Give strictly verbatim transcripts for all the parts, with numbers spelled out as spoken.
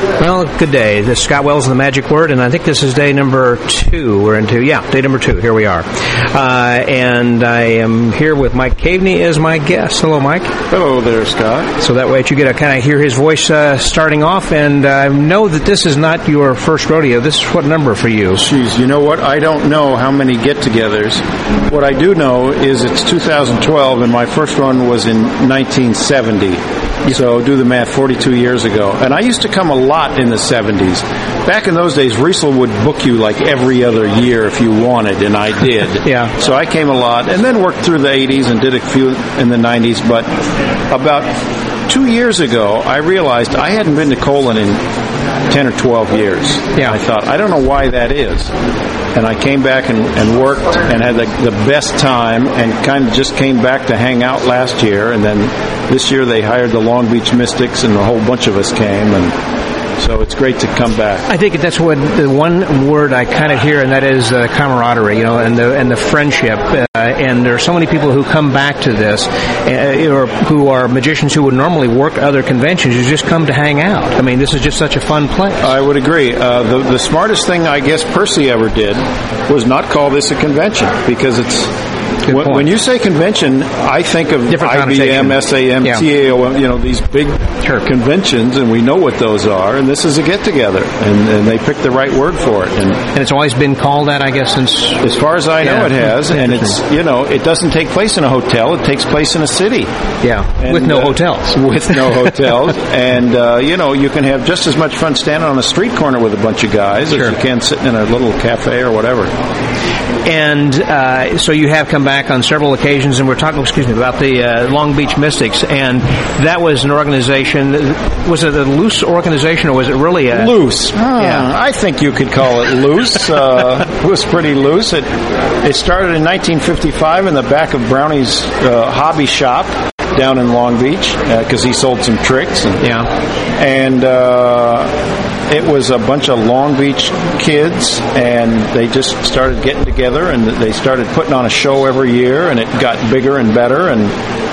Well, good day. This is Scott Wells and the Magic Word, and I think this is day number two. We're into, yeah, day number two. Here we are. Uh, and I am here with Mike Caveney as my guest. Hello, Mike. Hello there, Scott. So that way you get to kind of hear his voice uh, starting off, and I uh, know that this is not your first rodeo. This is what number for you? Jeez, you know what? I don't know how many get-togethers. What I do know is it's two thousand twelve, and my first one was in nineteen seventy. So do the math, forty-two years ago. And I used to come a lot in the seventies. Back in those days, Riesel would book you like every other year if you wanted, and I did. Yeah. So I came a lot, and then worked through the eighties and did a few in the nineties. But about two years ago, I realized I hadn't been to Colon in ten or twelve years. Yeah. I thought, I don't know why that is. And I came back and, and worked and had the, the best time, and kind of just came back to hang out last year. And then this year they hired the Long Beach Mystics, and a whole bunch of us came, and so it's great to come back. I think that's what the one word I kind of hear, and that is uh, camaraderie, you know, and the and the friendship. Uh, and there are so many people who come back to this, uh, or who are magicians who would normally work other conventions, who just come to hang out. I mean, this is just such a fun place. I would agree. Uh, the the smartest thing I guess Percy ever did was not call this a convention, because it's. When, when you say convention, I think of different I B M, S A M, yeah. T A O M, you know, these big sure. conventions, and we know what those are, and this is a get-together, and, and they picked the right word for it. And, and it's always been called that, I guess, since... As far as I know, yeah, it has, and it's, you know, it doesn't take place in a hotel, it takes place in a city. Yeah, and, with no uh, hotels. With no hotels, and, uh, you know, you can have just as much fun standing on a street corner with a bunch of guys sure. as you can sitting in a little cafe or whatever. And uh, so you have come back on several occasions, and we're talking, excuse me, about the uh, Long Beach Mystics, and that was an organization. Was it a loose organization, or was it really a loose? Yeah, I think you could call it loose. uh, it was pretty loose. It it started in nineteen fifty-five in the back of Brownie's uh, hobby shop down in Long Beach, because uh, he sold some tricks. And, yeah, and. Uh, It was a bunch of Long Beach kids, and they just started getting together, and they started putting on a show every year, and it got bigger and better, and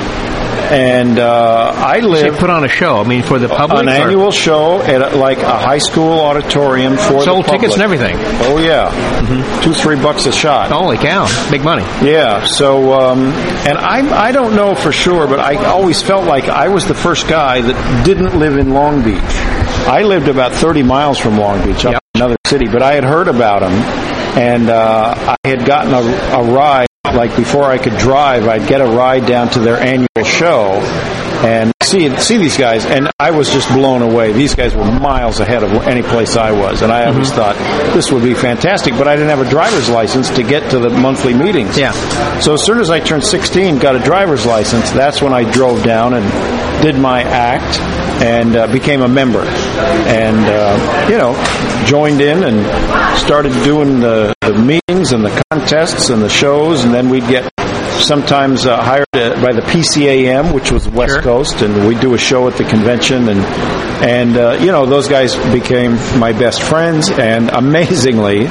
and uh, I lived... So put on a show, I mean, for the public? An or? annual show at a, like a high school auditorium for Sold the public. tickets and everything? Oh, yeah. Mm-hmm. Two, three bucks a shot. Holy cow. Big money. Yeah. So, um, and I I don't know for sure, but I always felt like I was the first guy that didn't live in Long Beach. I lived about thirty miles from Long Beach, up yep. in another city, but I had heard about them, and uh, I had gotten a, a ride, like before I could drive, I'd get a ride down to their annual show, and see see these guys, and I was just blown away. These guys were miles ahead of any place I was, and I always mm-hmm. thought this would be fantastic, but I didn't have a driver's license to get to the monthly meetings. Yeah. So as soon as I turned sixteen, got a driver's license, that's when I drove down and did my act, and uh, became a member, and uh, you know, joined in and started doing the, the meetings and the contests and the shows, and then we'd get sometimes uh, hired uh, by the P C A M, which was West sure. Coast, and we'd do a show at the convention, and and uh, you know, those guys became my best friends, and amazingly,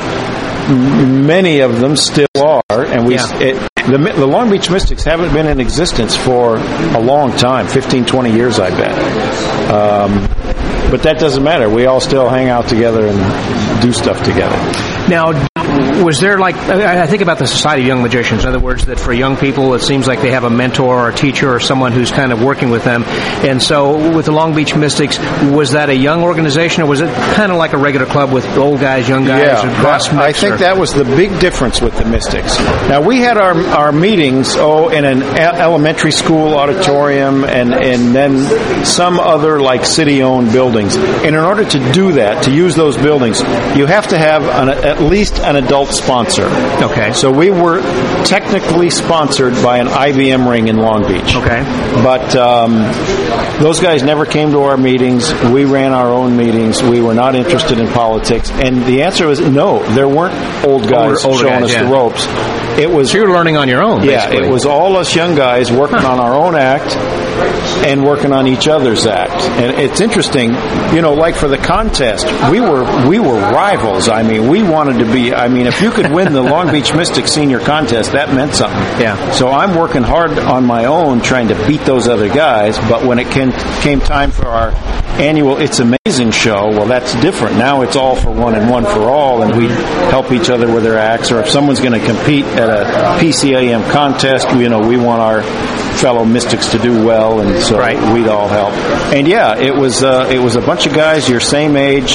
m- many of them still are, and we. Yeah. It, The, the Long Beach Mystics haven't been in existence for a long time, fifteen, twenty years, I bet. Um, but that doesn't matter. We all still hang out together and do stuff together. Now, was there like, I think about the Society of Young Magicians, in other words, that for young people it seems like they have a mentor or a teacher or someone who's kind of working with them. And so with the Long Beach Mystics, was that a young organization, or was it kind of like a regular club with old guys, young guys? Yeah, that, I think or? that was the big difference with the Mystics. Now, we had our our meetings, oh, in an elementary school auditorium, and, and then some other, like, city-owned buildings. And in order to do that, to use those buildings, you have to have an, at least an adult sponsor. Okay. So we were technically sponsored by an I B M ring in Long Beach. Okay. But um, those guys never came to our meetings. We ran our own meetings. We were not interested in politics. And the answer was no. There weren't old guys older, older showing guys, us yeah. the ropes. It was, so you were learning on your own, yeah, basically. it was all us young guys working huh. on our own act and working on each other's act. And it's interesting, you know, like for the contest, we were we were rivals. I mean, we wanted to be, I mean, if you could win the Long Beach Mystic Senior Contest, that meant something. Yeah. So I'm working hard on my own trying to beat those other guys, but when it came, came time for our annual It's Amazing amazing show. Well, that's different. Now it's all for one and one for all, and we help each other with their acts. Or if someone's going to compete at a P C A M contest, you know, we want our fellow mystics to do well, and so right. we'd all help. And yeah, it was uh, it was a bunch of guys your same age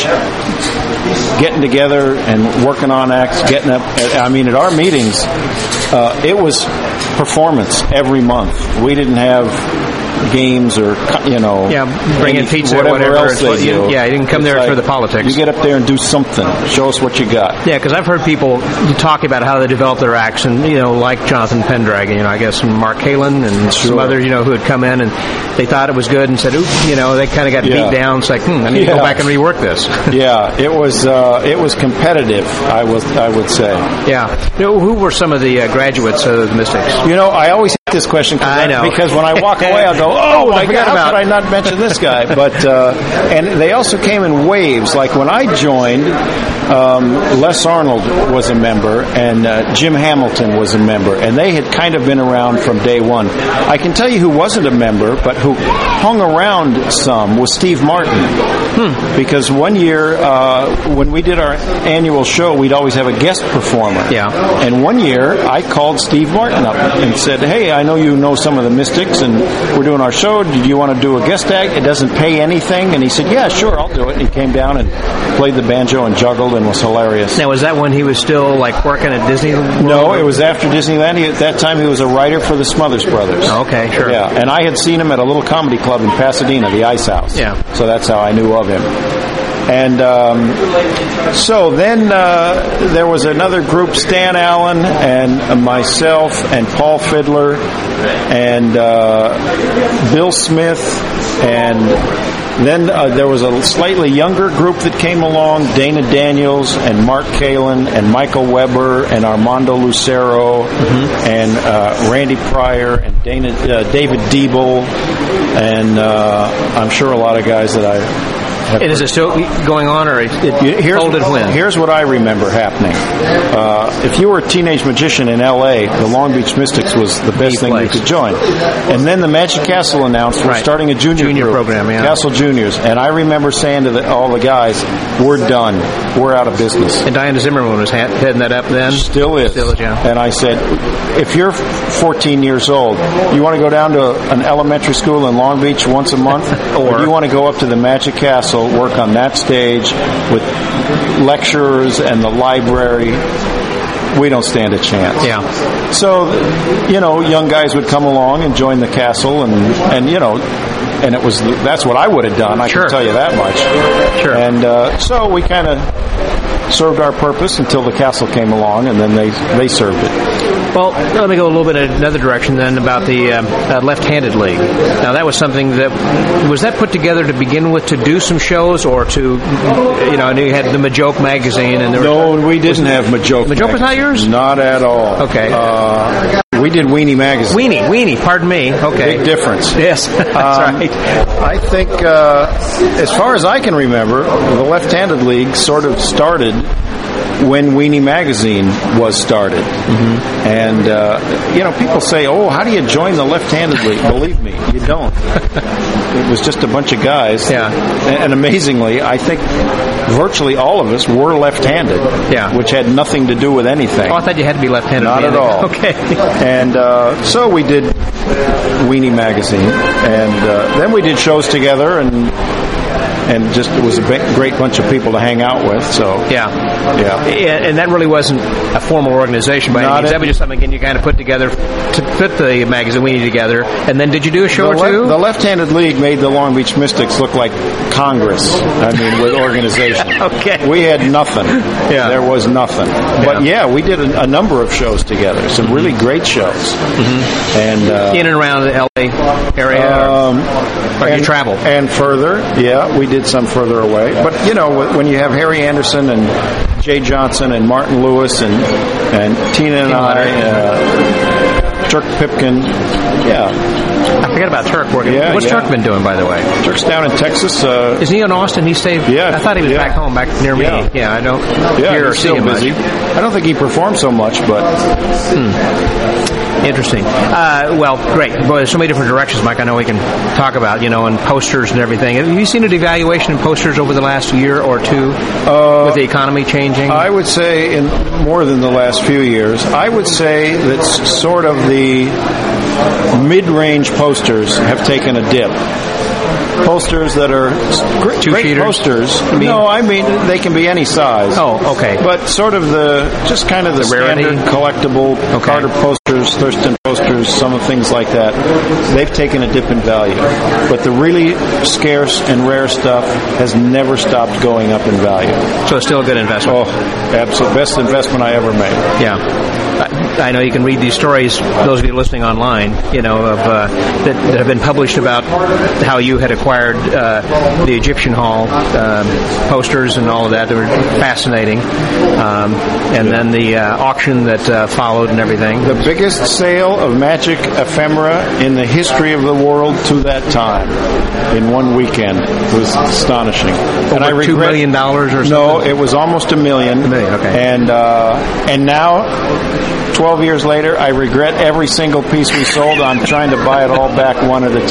getting together and working on acts, getting up. I mean, at our meetings, uh, it was performance every month. We didn't have games or, you know, yeah, bring in pizza whatever, or whatever else they do. Yeah, you didn't come it's there like, for the politics. You get up there and do something. Show us what you got. Yeah, because I've heard people talk about how they develop their acts, and you know, like Jonathan Pendragon, you know, I guess and Mark Kalin and sure. some others, you know, who had come in and they thought it was good and said, "Oop," you know, they kind of got yeah. beat down. It's like, hmm, I need yeah. to go back and rework this. yeah, it was uh, it was competitive. I was I would say. Yeah. You know, who were some of the uh, graduates of the Mystics? You know, I always hate this question. I know because when I walk away, I'll go, "Oh, oh my I God, how about. could I not mention this guy?" But uh, and they also came in waves. Like when I joined, um, Les Arnold was a member, and uh, Jim Hamilton was a member, and they had kind of been around from day one. I can tell you who wasn't a member, but who hung around some was Steve Martin. Hmm. Because one year, uh, when we did our annual show, we'd always have a guest performer. Yeah. And one year, I called Steve Martin up and said, "Hey, I know you know some of the Mystics, and we're doing our show. Did you want to do a guest act? It doesn't pay anything." And he said, "Yeah, sure, I'll do it." And he came down and played the banjo and juggled and was hilarious. Now, was that when he was still like working at Disney World? No, it was after Disneyland. He, at that time, he was a writer for the Smothers Brothers. Oh, okay, sure. Yeah, and I had seen him at a little comedy club in Pasadena, the Ice House. Yeah. So that's how I knew of him. And um, so then uh, there was another group, Stan Allen and uh, myself and Paul Fiddler and uh, Bill Smith, and then uh, there was a slightly younger group that came along, Dana Daniels and Mark Kalin and Michael Weber and Armando Lucero mm-hmm. and uh, Randy Pryor and Dana, uh, David Diebel, and uh, I'm sure a lot of guys that I... And is it still going on, or it, it here's, folded when? Here's what I remember happening. Uh, if you were a teenage magician in L A, the Long Beach Mystics was the best thing place. you could join. And then the Magic Castle announced we're right. starting a junior, junior group, program, yeah. Castle Juniors. And I remember saying to the, all the guys, "We're done. We're out of business." And Diana Zimmerman was ha- heading that up then? Still is. Still is, yeah. And I said, if you're fourteen years old, you want to go down to an elementary school in Long Beach once a month? or, or do you want to go up to the Magic Castle, work on that stage with lecturers and the library? We don't stand a chance. Yeah. So, you know, young guys would come along and join the castle, and, and you know, and it was that's what I would have done. I sure. can tell you that much. Sure. And uh, so we kind of served our purpose until the castle came along, and then they they served it. Well, let me go a little bit in another direction then about the um, uh, Left-Handed League. Now, that was something that, was that put together to begin with to do some shows, or to, you know, and you had the Majoke magazine, and there No, was, we didn't have Majoke. Majoke was not yours? Not at all. Okay. Uh, we did Weenie magazine. Weenie, Weenie, pardon me. Okay. Big difference. Yes, that's um, right. I think, uh, as far as I can remember, the Left-Handed League sort of started when Weenie magazine was started. Mm-hmm. And, uh, you know, people say, "Oh, how do you join the Left-Handed League?" Believe me, you don't. It was just a bunch of guys. Yeah. And, and amazingly, I think virtually all of us were left-handed. Yeah. Which had nothing to do with anything. Oh, I thought you had to be left-handed. Not at all. Okay. And uh, so we did Weenie magazine, and uh, then we did shows together, and and just it was a great bunch of people to hang out with. So yeah, yeah, and that really wasn't a formal organization by any means. That was just something you kind of put together to put the magazine Weenie together. And then did you do a show the or two? Le- the Left-Handed League made the Long Beach Mystics look like Congress. I mean, with organization. Okay, we had nothing. Yeah, there was nothing. Yeah. But yeah, we did a, a number of shows together. Some really great shows. Mm-hmm. And uh, in and around the L A area. Um, or and, you travel and further. Yeah, we did some further away. But you know, when you have Harry Anderson and Jay Johnson and Martin Lewis and and Tina and I, uh, Dirk Pipkin, yeah, I forget about Turk working. Yeah, What's yeah. Turk been doing, by the way? Turk's down in Texas. Uh, Is he in Austin? He stayed. Yeah, I thought he was yeah. back home, back near me. Yeah, yeah I don't yeah, hear or he's see still him busy. much. I don't think he performs so much, but Interesting. Uh, well, great. Boy, there's so many different directions, Mike. I know we can talk about, you know, and posters and everything. Have you seen a devaluation in posters over the last year or two uh, with the economy changing? I would say in more than the last few years. I would say that s- sort of the mid-range posters have taken a dip. Posters that are great, Two great cheaters, posters. you mean? No, I mean they can be any size. Oh, okay. But sort of the just kind of the, The rarity? standard collectible Okay. Carter posters, Thurston posters, some of things like that. They've taken a dip in value. But the really scarce and rare stuff has never stopped going up in value. So it's still a good investment. Oh, absolute best investment I ever made. Yeah. I, I know you can read these stories, those of you listening online, you know, of uh, that, that have been published about how you had acquired uh, the Egyptian Hall um, posters and all of that. They were fascinating. Um, and then the uh, auction that uh, followed and everything. The biggest sale of magic ephemera in the history of the world to that time in one weekend was astonishing. Over and I regret, two million dollars or something? No, it was almost a million. A million, okay. And uh, and now, twelve years later, I regret every single piece we sold. I'm trying to buy it all back one at a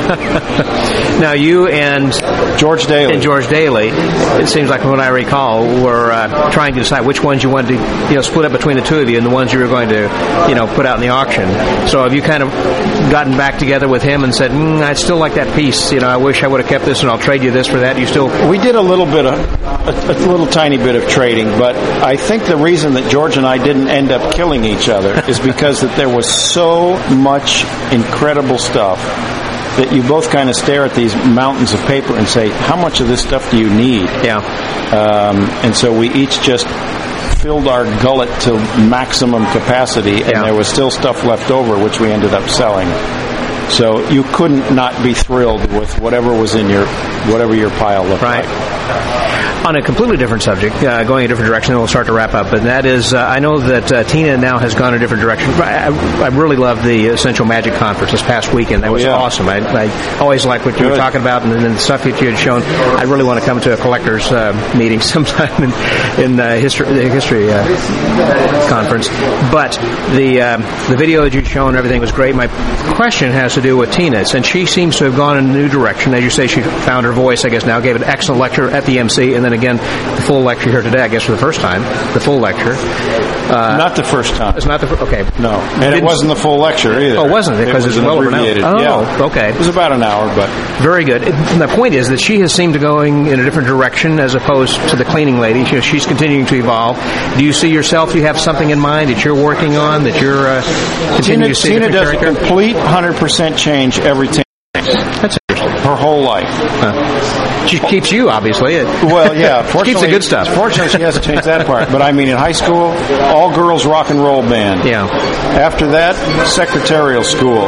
time. Now you and George Daly. and George Daly, it seems like from what I recall, were uh, trying to decide which ones you wanted to, you know, split up between the two of you and the ones you were going to, you know, put out in the auction. So have you kind of gotten back together with him and said, mm, I'd still like that piece, you know, I wish I would have kept this and I'll trade you this for that? You still... We did a little bit of, a, a little tiny bit of trading, but I think the reason that George and I didn't end up killing each other is because that there was so much incredible stuff that you both kind of stare at these mountains of paper and say, how much of this stuff do you need? Yeah. Um, and so we each just filled our gullet to maximum capacity, and Yeah. there was still stuff left over, which we ended up selling. So you couldn't not be thrilled with whatever was in your, whatever your pile looked Right. like. On a completely different subject, uh, going a different direction, then we'll start to wrap up. And that is, uh, I know that uh, Tina now has gone a different direction. I, I really loved the Essential Magic Conference this past weekend. That was yeah. awesome. I, I always liked what you Good. were talking about, and then the stuff that you had shown. I really want to come to a collector's uh, meeting sometime in, in uh, history, the history uh, conference. But the uh, the video that you'd shown, everything was great. My question has to do with Tina, since she seems to have gone in a new direction. As you say, she found her voice, I guess, now gave an excellent lecture at the M C, and then again, the full lecture here today, I guess for the first time, the full lecture. Uh, Not the first time. it's not the fir- okay. No, and Didn't- it wasn't the full lecture either. Oh, wasn't it? Because was it's an well over an hour. abbreviated. Oh, yeah. okay. It was about an hour, but Very good. It, and the point is that she has seemed to going in a different direction as opposed to the cleaning lady. She, she's continuing to evolve. Do you see yourself? Do you have something in mind that you're working on, that you're uh, continuing Tina, to see? Tina does a character? complete one hundred percent change every ten That's interesting. her whole life. Huh. She keeps you, obviously. It, Well, yeah. She Fortunately, keeps the good stuff. Fortunately, she hasn't changed that part. But I mean, in high school, all girls rock and roll band. Yeah. After that, secretarial school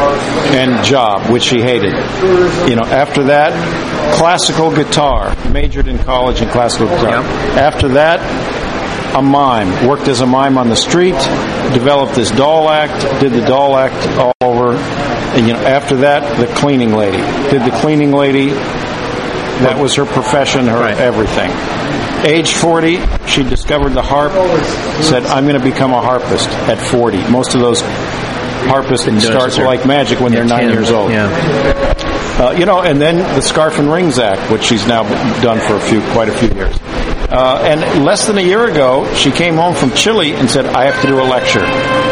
and job, which she hated. You know. After that, classical guitar. Majored in college in classical guitar. Yeah. After that, a mime. Worked as a mime on the street. Developed this doll act. Did the doll act all over. And, you know, after that, the cleaning lady. Did the cleaning lady. That was her profession, her Right. everything. Age forty, she discovered the harp, said, I'm going to become a harpist at forty. Most of those harpists doing start this, sir. like magic when Yeah, they're nine ten. years old. Yeah. Uh, you know, and then the Scarf and Rings Act, which she's now done for a few, quite a few years. Uh, and less than a year ago, she came home from Chile and said, I have to do a lecture.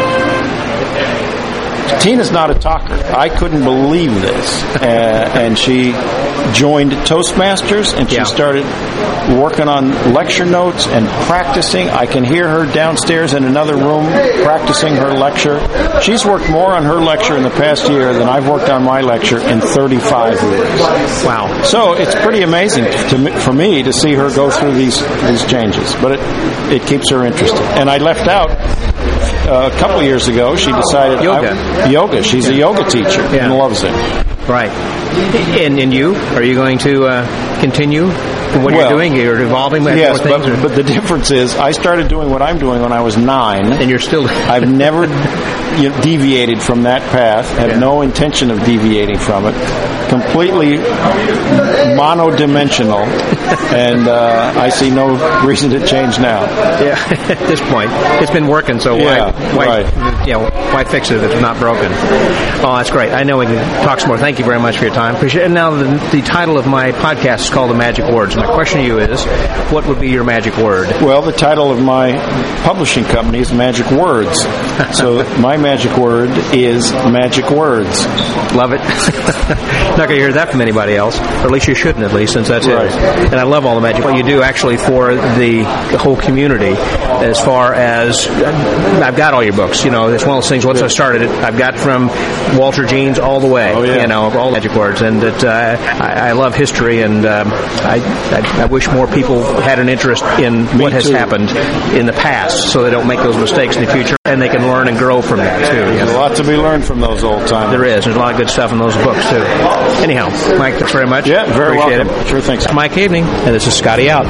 Tina's not a talker. I couldn't believe this. Uh, and she joined Toastmasters, and she Yeah. started working on lecture notes and practicing. I can hear her downstairs in another room practicing her lecture. She's worked more on her lecture in the past year than I've worked on my lecture in thirty-five years. Wow. So it's pretty amazing to me, for me to see her go through these these changes, but it it keeps her interested. And I left out uh, a couple of years ago. She decided Yoga. I, yoga. She's a yoga teacher Yeah. and loves it. Right. And, and you? Are you going to uh, continue what well, you're doing? You're evolving? Yes, more things, but, but the difference is I started doing what I'm doing when I was nine. And you're still... I've never you know, deviated from that path, have yeah. no intention of deviating from it. Completely monodimensional, and uh, I see no reason to change now. Yeah, at this point. It's been working, so yeah, why, why, right. you know, why fix it if it's not broken? Oh, that's great. I know we can talk some more. Thank you very much for your time. Appreciate it. And now the, the title of my podcast is called The Magic Words. My question to you is, what would be your magic word? Well, the title of my publishing company is Magic Words. So my magic word is Magic Words. Love it. Not going to hear that from anybody else, or at least you shouldn't, at least, since that's right. it. And I love all the magic what you do actually for the whole community. As far as I've got all your books, you know, it's one of those things. Once I started it, I've got from Walter Jeans all the way, oh, yeah. you know, all magic words, and that uh, I, I love history, and um, I, I I wish more people had an interest in Me what has too. happened in the past, so they don't make those mistakes in the future, and they can learn and grow from that too. There's you know? a lot to be learned from those old times. There is. There's a lot of good stuff in those books too. Anyhow, Mike, thanks very much. Yeah, very Appreciate welcome. it. Sure, thanks. Mike Evening, and this is Scotty out.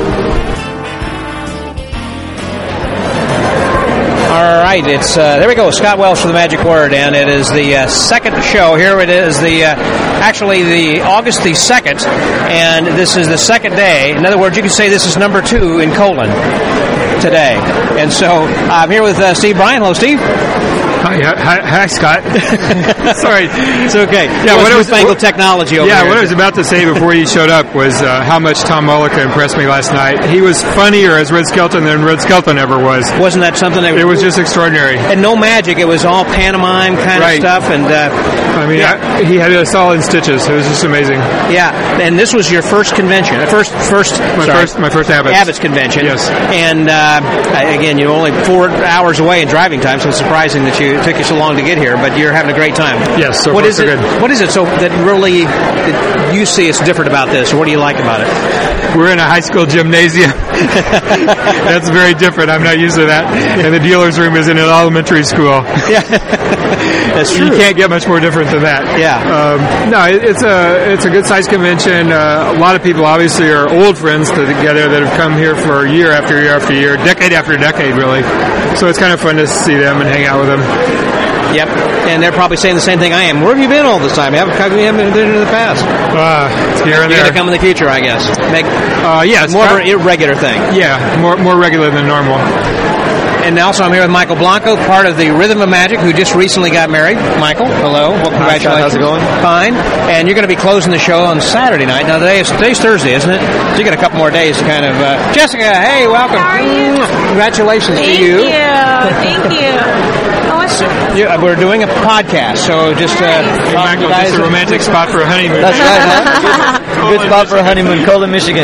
All right, it's uh, there we go. Scott Welsh for the Magic Word, and it is the uh, second show. Here it is, the uh, actually the August the second, and this is the second day. In other words, you can say this is number two in colon today. And so I'm here with uh, Steve Bryan. Hello, Steve. Hi, hi, hi Scott. Sorry. It's okay. Yeah, what I was newfangled technology over Yeah, here. what I was about to say before you showed up was uh, how much Tom Mullica impressed me last night. He was funnier as Red Skelton than Red Skelton ever was. Wasn't that something that It was just extraordinary. And no magic. It was all pantomime kind Right. of stuff. And uh, I mean, yeah. I, he had us all in stitches. It was just amazing. Yeah, and this was your first convention, uh, first, first, My sorry, first, my first Abbott's. Abbott's convention. Yes. And uh, again, you're only four hours away in driving time, so it's surprising that you it took you so long to get here. But you're having a great time. Yes. So what far, is so it? good. What is it? So that really that you see is different about this, or what do you like about it? We're in a high school gymnasium. That's very different. I'm not used to that. And the dealer's room is in an elementary school. Yeah, that's true. You can't get much more different than that. Yeah. Um, no, it, it's a it's a good sized convention. Uh, a lot of people obviously are old friends together that have come here for year after year after year, decade after decade, really. So it's kind of fun to see them and hang out with them. Yep, and they're probably saying the same thing I am. Where have you been all this time? You haven't, you haven't been in the past. Uh, here and You're there. going to come in the future, I guess. Make Uh, yeah, it's more of prob- an irregular thing. Yeah, more more regular than normal. And also I'm here with Michael Blanco, part of the Rhythm of Magic, who just recently got married. Michael, hello. Well, congratulations. Hi, Scott. How's it going? Fine. And you're going to be closing the show on Saturday night. Now, today is, today's Thursday, isn't it? So you got a couple more days to kind of... Uh, Jessica, hey, welcome. How are you? Congratulations Thank to you. you. Thank you. Oh, what's Yeah, we're doing a podcast, so just... Uh, Nice. Michael, just a romantic spot for a honeymoon. That's right, huh? Good spot for a honeymoon, Colon, Michigan.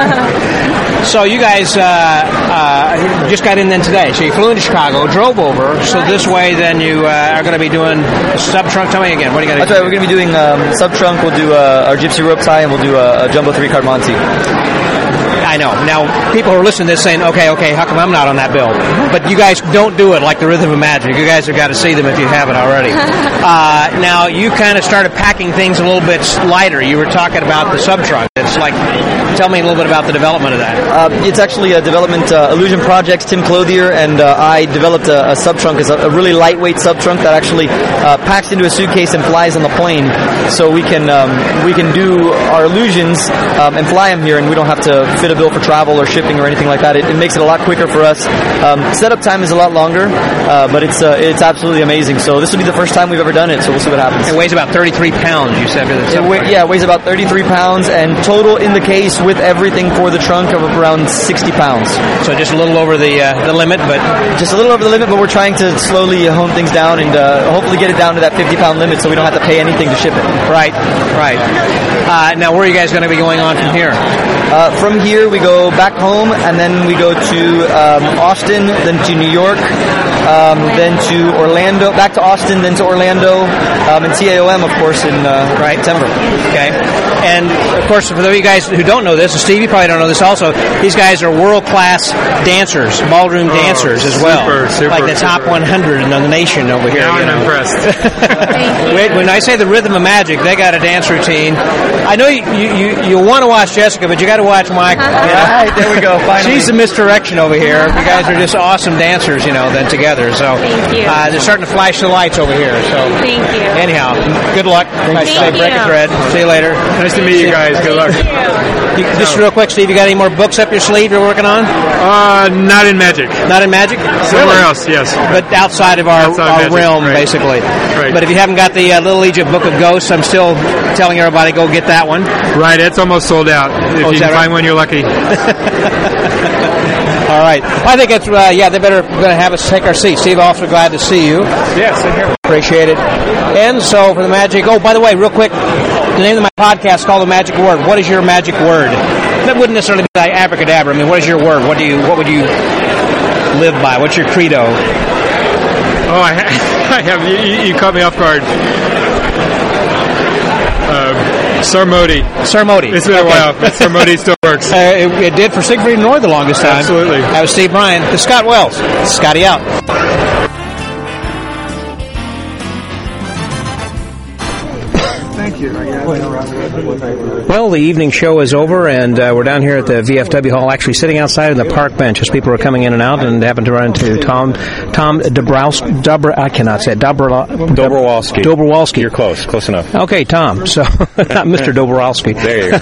So you guys uh, uh, just got in then today. So you flew into Chicago, drove over. So this way then you uh, are going to be doing a sub-trunk. Tell me again, what do you got to That's do? right, we're going to be doing um, sub-trunk, we'll do uh, our gypsy rope tie, and we'll do a, a jumbo three-card Monty. I know. Now, people who are listening to this saying, okay, okay, how come I'm not on that bill? But you guys don't do it like the Rhythm of Magic. You guys have got to see them if you haven't already. Uh, now, you kind of started packing things a little bit lighter. You were talking about the sub-trunk. It's like, tell me a little bit about the development of that. Uh, it's actually a development, uh, Illusion Projects, Tim Clothier, and uh, I developed a, a sub-trunk. It's a, a really lightweight sub-trunk that actually uh, packs into a suitcase and flies on the plane. So we can um, we can do our illusions um, and fly them here, and we don't have to fit a bill for travel or shipping or anything like that. It, it makes it a lot quicker for us. Um, setup time is a lot longer, uh, but it's uh, it's absolutely amazing. So this will be the first time we've ever done it, so we'll see what happens. It weighs about thirty-three pounds, you said. For the It weigh, yeah, it weighs about thirty-three pounds, and total in the case with everything for the trunk of around sixty pounds. So just a little over the uh, the limit, but Just a little over the limit, but we're trying to slowly hone things down and uh, hopefully get it down to that fifty pound limit so we don't have to pay anything to ship it. right, right. Uh, now, where are you guys going to be going on from here? Uh, from here, we go back home, and then we go to um, Austin, then to New York, um, then to Orlando, back to Austin, then to Orlando, um, and T A O M, of course, in uh, Right. September. Okay. And, of course, for those of you guys who don't know, know this, and Steve, you probably don't know this also, these guys are world-class dancers, ballroom Oh, dancers as well. super, super, like the top super. one hundred in the nation over here. Now you I'm know. impressed. When when I say the Rhythm of Magic, they got a dance routine. I know you you, you, you want to watch Jessica, but you got to watch Michael. All right, there we go. Finally. She's the misdirection over here. You guys are just awesome dancers, you know, then together. So Thank you. Uh, they're starting to flash the lights over here. So Thank you. anyhow, good luck. Nice Thank to break you. a thread. See you later. Nice to meet you guys. Good luck. You, just real quick, Steve, you got any more books up your sleeve you're working on? Uh, not in magic. Not in magic? Somewhere Really? else, yes. But outside of our, Outside our magic, realm, right. basically. Right. But if you haven't got the uh, Little Egypt Book of Ghosts, I'm still telling everybody go get that one. Right, it's almost sold out. If Oh, is you that can find right? one, you're lucky. All right. I think it's, uh, yeah, they better going to have us take our seats. Steve, also glad to see you. Yes, in here. Appreciate it. And so for the magic, oh, by the way, real quick, the name of my podcast is called The Magic Word. What is your magic word? That wouldn't necessarily be like abracadabra. I mean, what is your word? What do you, what would you live by? What's your credo? Oh, I, ha- I have. You, you- you caught me off guard. Uh, Sarmodi. Sarmodi. It's been a Okay. while, but Sarmodi still works. Uh, it, it did for Siegfried and Roy the longest time. Absolutely. That was Steve Bryan. This is Scott Wells. Scotty out. Well, the evening show is over, and uh, we're down here at the V F W Hall, actually sitting outside on the park bench as people are coming in and out, and happened to run into Tom Tom Dobrowski. Dobr, I cannot say it. Dobr, Dobrowolski. Dobrowolski. You're close. Close enough. Okay, Tom. So, not Mister Dobrowolski. There you go.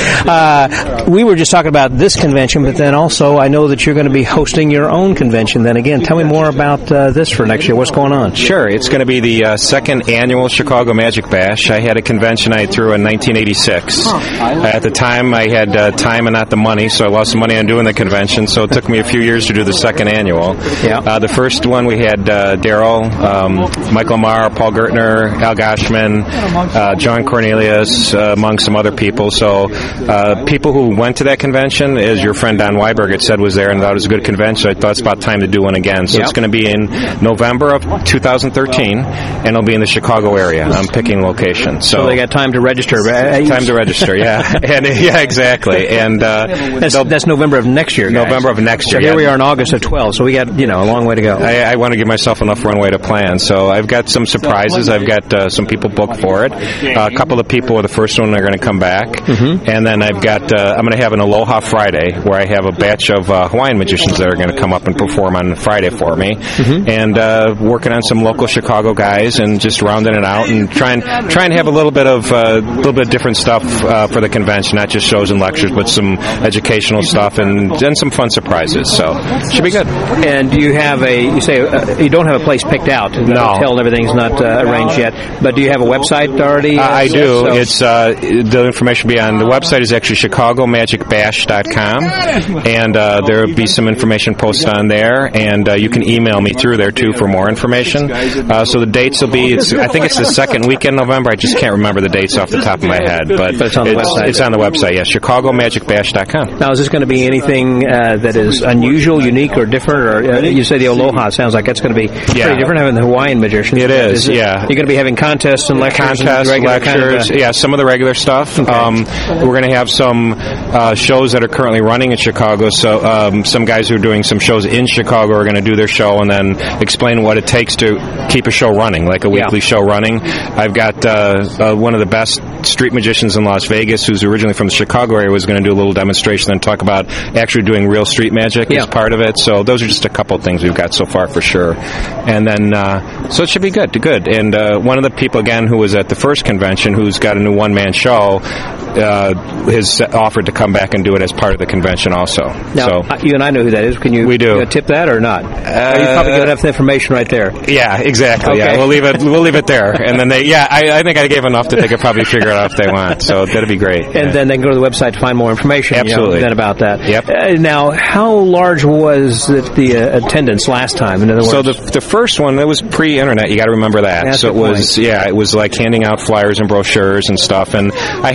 uh, we were just talking about this convention, but then also I know that you're going to be hosting your own convention. Then again, tell me more about uh, this for next year. What's going on? Sure. It's going to be the uh, second annual Chicago Magic Bash. I had a convention I threw in nineteen eighty-six. Uh, at the time, I had uh, time and not the money, so I lost some money on doing the convention, so it took me a few years to do the second annual. Yeah. Uh, the first one, we had uh, Daryl, um, Michael Marr, Paul Gertner, Al Goshman, uh, John Cornelius, uh, among some other people. So uh, people who went to that convention, as your friend Don Weiberg had said was there and thought it was a good convention, I thought it's about time to do one again. So Yeah. it's going to be in November of two thousand thirteen, and it'll be in the Chicago area. I'm picking location. So, So they got time to register. Uh, time to register, yeah. and Yeah, exactly. And uh, That's, that's November of next year, guys. November of next So year. here yeah. we are in August of twelve, so we got, you know, a long way to go. I, I want to give myself enough runway to plan. So I've got some surprises. I've got uh, some people booked for it. Uh, a couple of people are the first one are going to come back. Mm-hmm. And then I've got, uh, I'm going to have an Aloha Friday where I have a batch of uh, Hawaiian magicians that are going to come up and perform on Friday for me. Mm-hmm. And uh, working on some local Chicago guys and just rounding it out and trying trying to have a little bit of a uh, little bit of different stuff uh, for the convention, not just shows and lectures, but some educational stuff and, and some fun surprises. So should be good. And you have a, you say, uh, you don't have a place picked out. The No. hotel and everything's not uh, arranged yet. But do you have a website already? Uh, I set? do. So- It's uh, the information will be on the website is actually chicago magic bash dot com, and uh, there will be some information posted on there, and uh, you can email me through there too for more information. Uh, so the dates will be, it's, I think it's the second weekend in November. I just can't remember the dates off the top of my head, but, But it's on the website. It's on the website. Yes, chicago magic bash dot com. Now, is this going to be anything uh, that is unusual, unique, or different? Or uh, you say the Aloha, it sounds like that's going to be pretty different having the Hawaiian magicians. It is, it, yeah. You're going to be having contests and lectures Contests, and regular kind of, lectures, uh, yeah, some of the regular stuff. Okay. Um, we're going to have some uh, shows that are currently running in Chicago. So um, some guys who are doing some shows in Chicago are going to do their show and then explain what it takes to keep a show running, like a weekly Yeah. show running. I've got uh, uh, one of the best street magicians in Las Vegas, who's originally from the Chicago area, was going to do a little demonstration and talk about actually doing real street magic Yeah. as part of it. So those are just a couple of things we've got so far for sure. And then, uh, so it should be good, good. And uh, one of the people, again, who was at the first convention, who's got a new one-man show, uh, has offered to come back and do it as part of the convention also. Now, so, uh, you and I know who that is. Can you, We do. uh, tip that or not? Uh, you probably got enough information right there. yeah, exactly. Okay. Yeah, we'll leave it. We'll leave it there. And then they, yeah, I, I think I gave enough that they could probably figure it out if they want. So that'd be great. And yeah. then they can go to the website to find more information. you know, Absolutely. then about that. Yep. Uh, now, how large was the, the uh, attendance last time? In other words, So the the first one, that was pre-internet. You got to remember that. That's so it the was, point. yeah, it was like handing out flyers and brochures and stuff. And I had a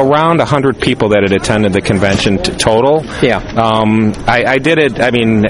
around one hundred people that had attended the convention t- total. Yeah. Um, I, I did it, I mean,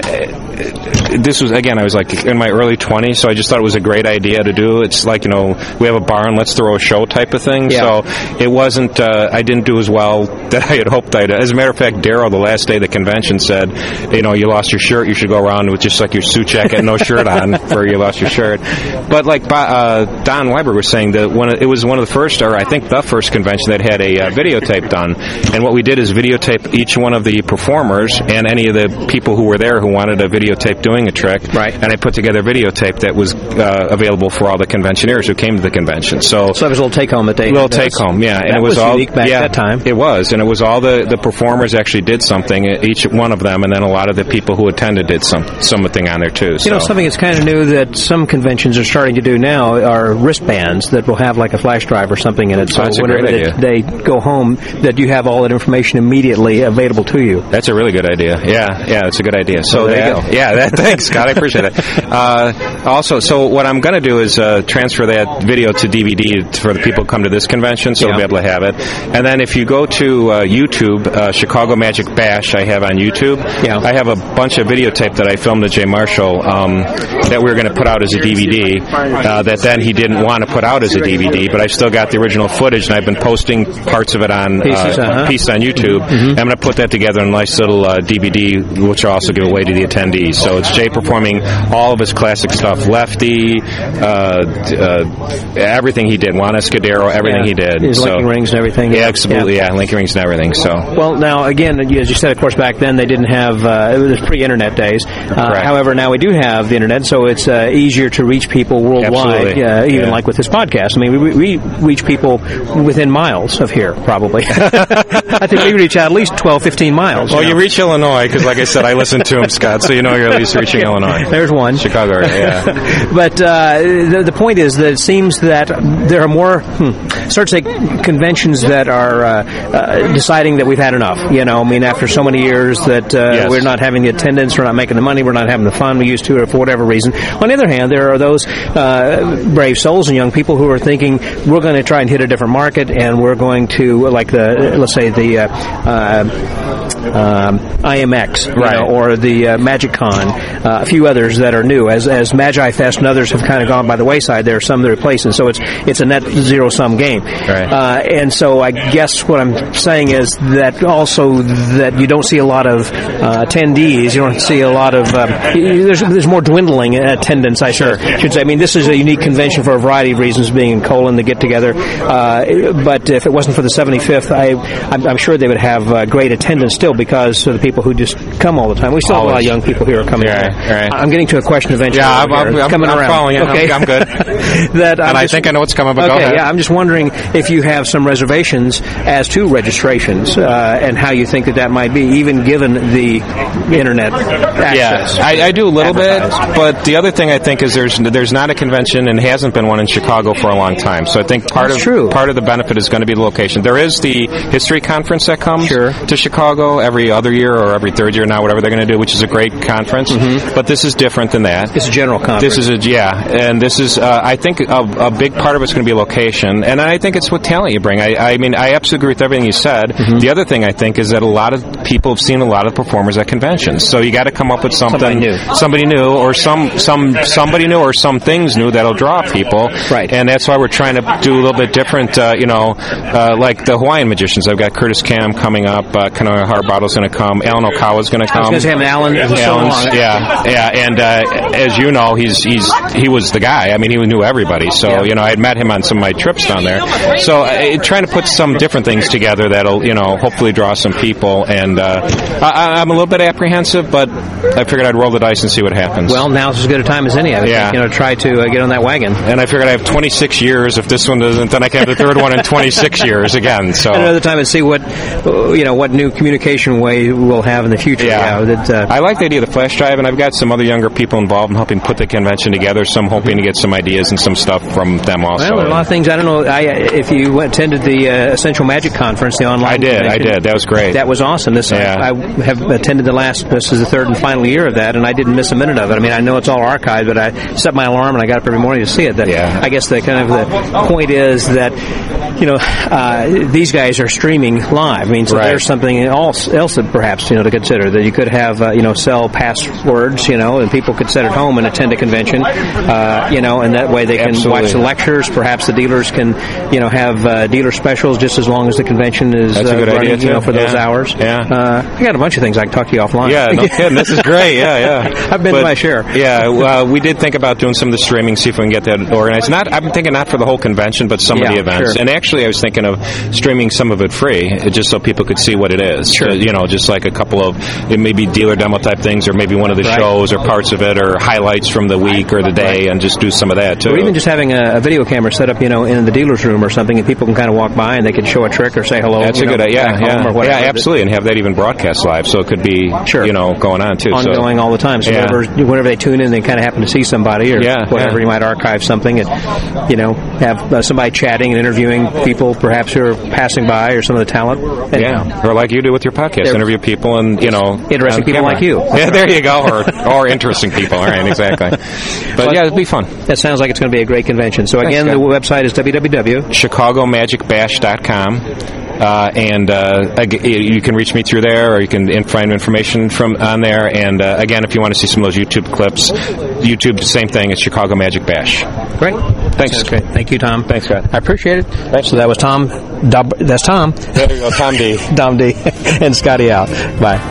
this was, again, I was like in my early twenties, so I just thought it was a great idea to do. It's like, you know, we have a barn, let's throw a show type of thing. Yeah. So it wasn't, uh, I didn't do as well that I had hoped I'd. As a matter of fact, Daryl, the last day of the convention, said, you know, you lost your shirt, you should go around with just like your suit jacket and no shirt on for you lost your shirt. But like uh, Don Weber was saying, that one of, it was one of the first, or I think the first convention that had a uh, videotape done. And what we did is videotape each one of the performers and any of the people who were there who wanted a videotape doing a trick. Right. And I put together a videotape that was uh, available for all the conventioneers who came to the convention. So, so it was a little take-home that they little take-home, yeah. And that it was, was all unique back yeah, that time. It was, and it was all the, the performers actually did something, each one of them, and then a lot of the people who attended did some something on there too. So. You know, something that's kind of new that some conventions are starting to do now are wristbands that will have like a flash drive or something in it. So oh, that's a whenever great they, they go home, that you have all that information immediately available to you. That's a really good idea. Yeah, yeah, that's a good idea. So oh, there that, you go. Yeah, that, thanks, Scott. I appreciate it. Uh, also, so what I'm going to do is uh, transfer that video to D V D for the people who come to this convention, so yeah. we'll be able to have it. And then if you go to uh, YouTube, uh, Chicago Magic Bash, I have on YouTube. Yeah. I have a bunch of videotape that I filmed with Jay Marshall um, that we were going to put out as a D V D. Uh, that then he didn't want to put out as a D V D, but I've still got the original footage, and I've been posting parts of it on pieces, uh, uh-huh. piece on YouTube. Mm-hmm. I'm going to put that together in a nice little uh, D V D, which I'll also give away to the attendees. So it's Jay performing all of his classic stuff, Lefty, uh, uh, everything he did, Juan Escudero, everything yeah. he did. His so, linking rings and everything. Yeah, absolutely, yeah. yeah, linking rings and everything. So well, now again, as you said, of course, back then they didn't have uh, it was pre-internet days. Uh, however, now we do have the internet, so it's uh, easier to reach people worldwide. Uh, even yeah. like with this podcast. I mean, we, we reach people within miles of here, probably. I think we reach out at least twelve, fifteen miles. Well, you, you know? reach Illinois, because like I said, I listen to him, Scott, so you know you're at least reaching Illinois. There's one. Chicago area, yeah. But uh, the, the point is that it seems that there are more, hmm, start to say, conventions that are uh, uh, deciding that we've had enough. You know, I mean, after so many years that uh, yes. we're not having the attendance, we're not making the money, we're not having the fun we used to, or for whatever reason. On the other hand, there are those uh, brave souls and young people who are thinking, we're going to try and hit a different market, and we're going to, like the, let's say the uh, uh, um, I M X, you right. know, or the uh, MagicCon, uh, a few others that are new. As as Magi Fest and others have kind of gone by the wayside, there are some that are replacing. So it's it's a net zero sum game. Right. Uh, and so I guess what I'm saying is that also that you don't see a lot of uh, attendees. You don't see a lot of um, there's there's more dwindling attendance. I sure. should say. I mean, this is a unique convention for a variety of reasons, being in Colon to get together. Uh, but if it wasn't for the seventy-fifth, I I'm, I'm sure they would have uh, great attendance still, because of the people who just come all the time. We still Always. have a lot of young people here who are coming. Yeah, right. I'm getting to a question eventually. Yeah, I'm, I'm, I'm, coming I'm around. following it. Okay, I'm, I'm good. that, and I'm I just, think I know what's coming, but okay, go ahead. Yeah, I'm just wondering if you have some reservations as to registrations uh, and how you think that that might be, even given the internet access. Yeah, I, I do a little bit, but the other thing I think is there's there's not a convention and hasn't been one in Chicago for a long time. So I think part That's of true. part of the benefit is going to be the location. There is the history conference that comes sure. to Chicago every other year or every third year now, whatever they're going to do, which is a great conference. Mm-hmm. But this is different than that. It's a general conference. This is a yeah, and this is uh, I think a, a big part of it's going to be location, and I think it's what talent you bring. I, I mean, I absolutely agree with everything you said. Mm-hmm. The other thing I think is that a lot of people have seen a lot of performers at conventions, so you got to come up with something somebody new, somebody new, or some some somebody new, or some things new that'll draw people. Right, and that's why we're trying to do a little bit different. Uh, you know, uh, like the Hawaiian magicians. I've got Curtis Cam coming up. Uh, Kanoa Harbottle's going to come. Alan Okawa's going to come. I was going to say Alan. Alan's, so long. yeah, yeah, and uh, as you know, he's he's he was the guy. I mean, he knew everybody. So yeah. you know, I had met him on some of my trips down there. So uh, trying to put some different things together that'll you know hopefully draw some people. And uh, I, I'm a little bit apprehensive, but I figured I'd roll the dice and see what happens. Well, now's as good a time as any. I would yeah. think, you know, try to uh, get on that wagon. And I figured I have twenty-six years. If this one doesn't, then I can have the third one in twenty-six years again. So another time and see what uh, you know what new communication way we'll have in the future. Yeah, yeah that, uh, I like the idea of the flash drive, and I've got some other younger people involved in helping put the convention together. So I'm hoping to get some ideas and some stuff from them also. Well, there are a lot of things. I don't know I, if you attended the uh, Essential Magic Conference. conference, the online I did, convention. I did. That was great. That was awesome. This Yeah. I, I have attended the last. This is the third and final year of that, and I didn't miss a minute of it. I mean, I know it's all archived, but I set my alarm and I got up every morning to see it. That, Yeah. I guess the kind of the point is that, you know, uh, these guys are streaming live. I mean, so Right. there's something else, else that perhaps, you know, to consider, that you could have, uh, you know, sell passwords, you know, and people could sit at home and attend a convention, uh, you know, and that way they can Absolutely. watch the lectures. Perhaps the dealers can, you know, have uh, dealer specials just as long as the convention is That's a good uh, running, idea, you know, too. for those Yeah. hours. Yeah. Uh, I got a bunch of things I can talk to you offline. Yeah, no kidding. This is great. Yeah, yeah. I've been But, to my share. Yeah, well, we did think about doing some of the streaming, see if we can get that organized. Not, I'm thinking not for the whole convention, but some of Yeah, the events. sure. And actually, I was thinking of streaming some of it free, just so people could see what it is. Sure. Uh, you know, just like a couple of maybe dealer demo type things, or maybe one of the Right. shows, or parts of it, or highlights from the week or the day, and just do some of that too. Or even just having a, a video camera set up, you know, in the dealer's room or something, and people can kind of walk by and they can show a trick or say hello. That's a you know, good idea. back Yeah, home yeah, or whatever. yeah, absolutely, and have that even broadcast live, so it could be, Sure. you know, going on too. Ongoing so. all the time. So Yeah. whenever, whenever they tune in, they kind of happen to see somebody or Yeah, whatever. yeah. You might archive something and, you know, have uh, somebody chatting and interviewing people perhaps who are passing by or some of the talent. Anyhow. Yeah, or like you do with your podcast, They're- interview people and, you know, Interesting on people camera. like you. Yeah, there you go, or or interesting people. All right, exactly. But yeah, it'd be fun. That sounds like it's going to be a great convention. So Thanks, again, Scott. the website is w w w. Chicago Magic Bash dot com. Uh, and uh, ag- you can reach me through there, or you can in- find information from on there. And uh, again, if you want to see some of those YouTube clips, YouTube, same thing. It's Chicago Magic Bash. Great. Thanks. Sounds great. Thank you, Tom. Thanks, Scott. I appreciate it. So that was Tom. Dub- that's Tom. There you go, Tom D. Tom D. and Scotty out. Bye.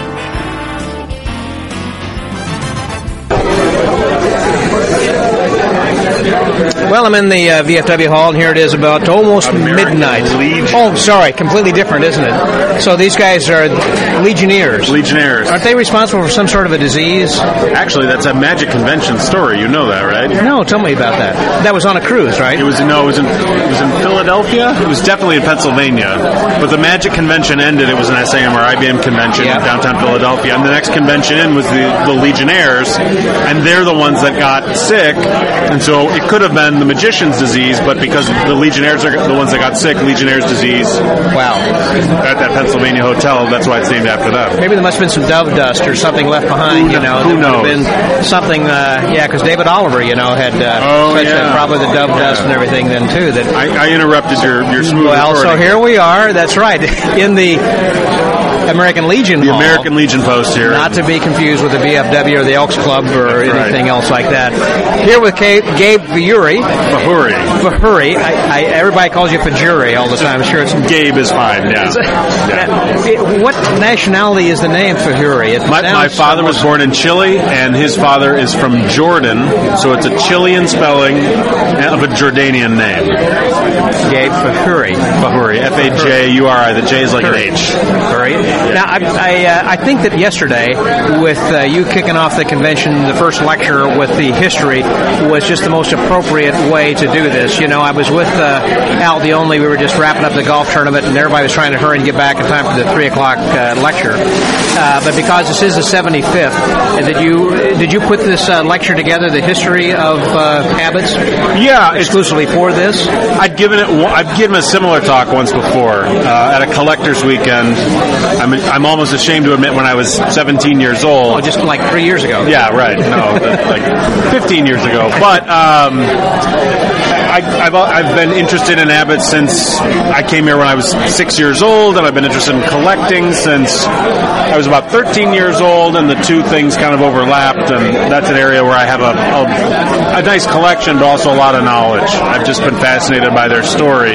Well, I'm in the uh, V F W hall, and here it is about almost midnight. Oh, sorry, completely different, isn't it? So these guys are Legionnaires. Legionnaires. Aren't they responsible for some sort of a disease? Actually, that's a Magic Convention story. You know that, right? No, tell me about that. That was on a cruise, right? It was no, it was in it was in Philadelphia. It was definitely in Pennsylvania. But the Magic Convention ended. It was an S A M or I B M convention Yeah. in downtown Philadelphia, and the next convention in was the, the Legionnaires, and they're the ones that got sick. And so it could have been the Magician's disease, but because the Legionnaires are the ones that got sick, Legionnaires disease. Wow. At that Pennsylvania hotel, that's why it's named after them. Maybe there must have been some dove dust or something left behind, Who you know. kn- who There would have knows? been something, uh, yeah, because David Oliver, you know, had uh, Oh, such yeah. a, probably the dove dust Yeah. and everything then, too. That I, I interrupted your your smooth Well, so recording. here we are, that's right, in the American Legion The Hall. American Legion post here. Not to be confused with the V F W or the Elks Club or That's right. anything else like that. Here with Gabe, Gabe Vahuri. Vahuri. Vahuri. I, I, everybody calls you Fajuri all the time. I'm sure it's... Gabe is fine, yeah. yeah. It- what nationality is the name Fahuri? It My, my sounds father was almost- born in Chile, and his father is from Jordan, so it's a Chilean spelling of a Jordanian name. Gabe Fahuri. Vahuri, F A J U R I. The J is like an H. Fahuri. Now, I, I, uh, I think that yesterday, with uh, you kicking off the convention, the first lecture with the history was just the most appropriate way to do this. You know, I was with uh, Al the Only. We were just wrapping up the golf tournament, and everybody was trying to hurry and get back in time for the three o'clock uh, lecture. Uh, but because this is the seventy-fifth, uh, did you did you put this uh, lecture together, the history of uh, habits, Yeah, it's, exclusively for this? I'd given it. one- I've given a similar talk once before uh, at a collector's weekend. I'm I'm almost ashamed to admit when I was seventeen years old. Oh, just like three years ago. Yeah, right. No, that's like fifteen years ago. But um, I, I've I've been interested in Abbott since I came here when I was six years old, and I've been interested in collecting since I was about thirteen years old, and the two things kind of overlapped, and that's an area where I have a, a, a nice collection, but also a lot of knowledge. I've just been fascinated by their story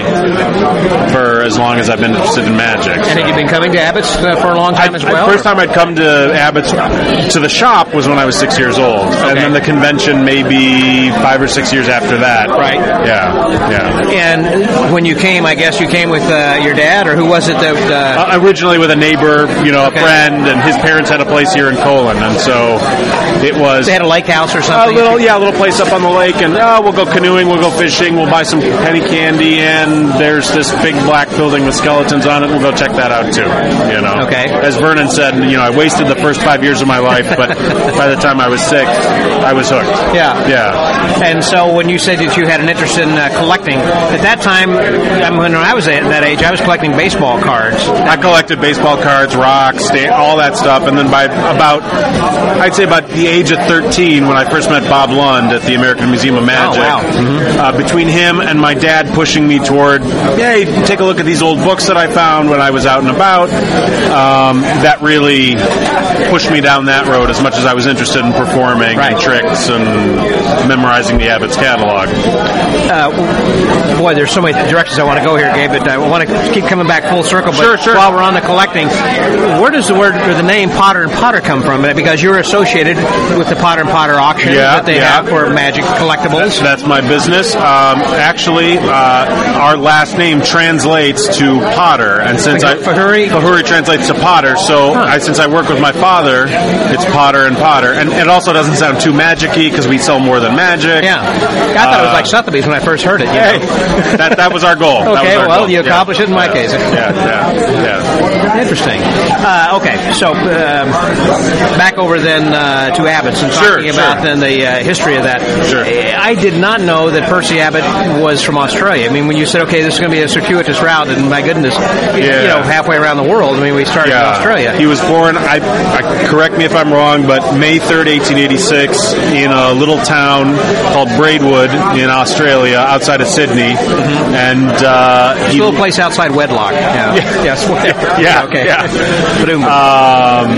for as long as I've been interested in magic. And have you been coming to Abbott's uh, for a long time I, as well? The first time I'd come to Abbott's to the shop was when I was six years old, and then the convention maybe five or six years after that. Right. Yeah. Yeah. And when you came, I guess you came with uh, your dad, or who was it that... Uh, Uh, originally with a neighbor, you know, Okay. a friend, and his parents had a place here in Colon, and so it was they had a lake house or a something? little, yeah, a little place up on the lake, and oh, we'll go canoeing, we'll go fishing, we'll buy some penny candy, and there's this big black building with skeletons on it. We'll go check that out too. You know, Okay. As Vernon said, you know, I wasted the first five years of my life, but by the time I was six, I was hooked. Yeah. Yeah. And so when you said that you had an interest interest in uh, collecting. At that time, I mean, when I was at that age, I was collecting baseball cards. I collected baseball cards, rocks, all that stuff, and then by about, I'd say about the age of thirteen, when I first met Bob Lund at the American Museum of Magic, oh, wow. mm-hmm. uh, between him and my dad pushing me toward, hey, take a look at these old books that I found when I was out and about, um, that really pushed me down that road as much as I was interested in performing right. and tricks and memorizing the Abbott's catalog. Uh, boy, there's so many directions I want to go here, Gabe, but I want to keep coming back full circle. But sure, sure. while we're on the collecting, where does the word or the name Potter and Potter come from? Because you're associated with the Potter and Potter auction yeah, that they yeah. have for Magic collectibles. That's my business. Um, actually, uh, our last name translates to Potter, and since I Fahuri Fahuri translates to Potter, so huh. I, since I work with my father, it's Potter and Potter, and it also doesn't sound too magic-y because we sell more than magic. Yeah, I thought uh, it was like Sotheby's when I first heard it. You hey, know? that that was our goal. Okay, our well, goal. you accomplished yeah. it in my yeah. case. Yeah, yeah, yeah. Interesting. Uh, okay, so uh, back over then uh, to Abbott's and sure, talking about sure. then the uh, history of that. Sure. I did not know that Percy Abbott was from Australia. I mean, when you said, okay, this is going to be a circuitous route, and my goodness, yeah. you know, halfway around the world. I mean, we started yeah. in Australia. He was born, I, I, correct me if I'm wrong, but May third, eighteen eighty-six, in a little town called Braidwood in Australia, outside of Sydney. Mm-hmm. And uh, it's he, a little place outside Wedlock. Yeah. Yeah. Yes. yeah. Okay. Yeah. um,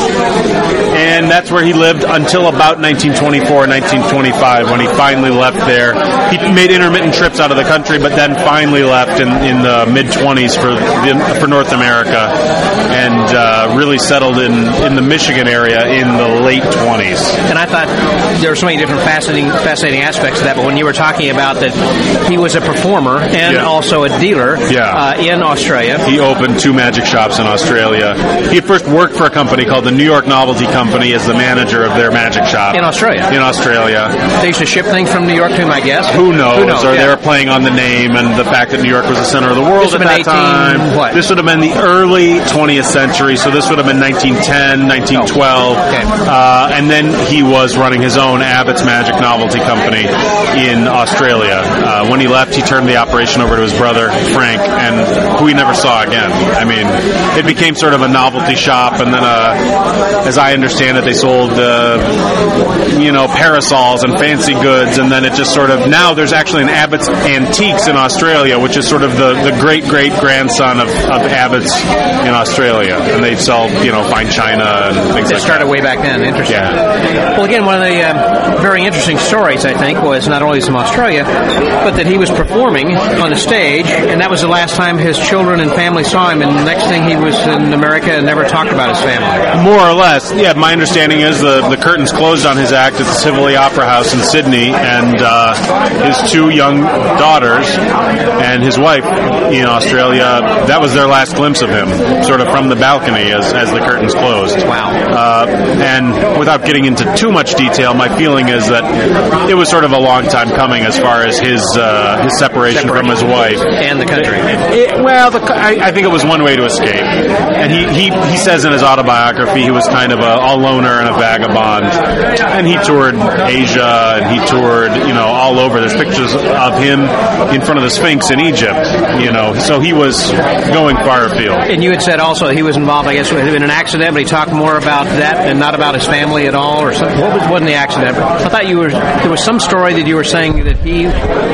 and that's where he lived until about nineteen twenty-four, nineteen twenty-five, when he finally left there. He made intermittent trips out of the country, but then finally left in, in the mid-twenties for the, for North America, and uh, really settled in, in the Michigan area in the late twenties. And I thought there were so many different fascinating fascinating aspects of that, but when you were talking about that he was a performer and yeah. also a dealer yeah. uh, in Australia. He opened two magic shops in Australia. He had first worked for a company called the New York Novelty Company as the manager of their magic shop. In Australia? In Australia. They used to ship things from New York to him, I guess? Who knows? Who knows? Or yeah. they were playing on the name and the fact that New York was the center of the world this at been that eighteen, time. What? This would have been the early twentieth century, so this would have been nineteen ten, nineteen twelve. Oh, okay. uh, and then he was running his own Abbott's Magic Novelty Company in Australia. Uh, when he left, he turned the operation over to his brother, Frank, and who he never saw again. I mean, it became sort of a novelty shop, and then, uh, as I understand it, they sold, uh, you know, parasols and fancy goods, and then it just sort of, now there's actually an Abbott's Antiques in Australia, which is sort of the, the great-great-grandson of, of Abbott's in Australia, and they sell, you know, fine china and things They like started that. way back then. Interesting. Yeah. Well, again, one of the um, very interesting stories, I think, was not only from Australia, but that he was performing on a stage, and that was the last time his children and family saw him, and the next thing he was in America and never talked about his family. More or less. Yeah, my understanding is the, the curtains closed on his act at the Tivoli Opera House in Sydney, and uh, his two young daughters and his wife in Australia, that was their last glimpse of him, sort of from the balcony as, as the curtains closed. Wow. Uh, and without getting into too much detail, my feeling is that it was sort of a long time coming as far as his uh, his separation, separation from his wife. And the country. It, it, well, the, I, I think it was one way to escape. And he, he, he says in his autobiography he was kind of a, a loner and a vagabond. And he toured Asia, and he toured, you know, all over. There's pictures of him in front of the Sphinx in Egypt, you know. So he was going far afield. And you had said also he was involved, I guess, in an accident, but he talked more about that and not about his family at all, or something. What was, wasn't the accident? I thought you were, there was some story that you were saying that he...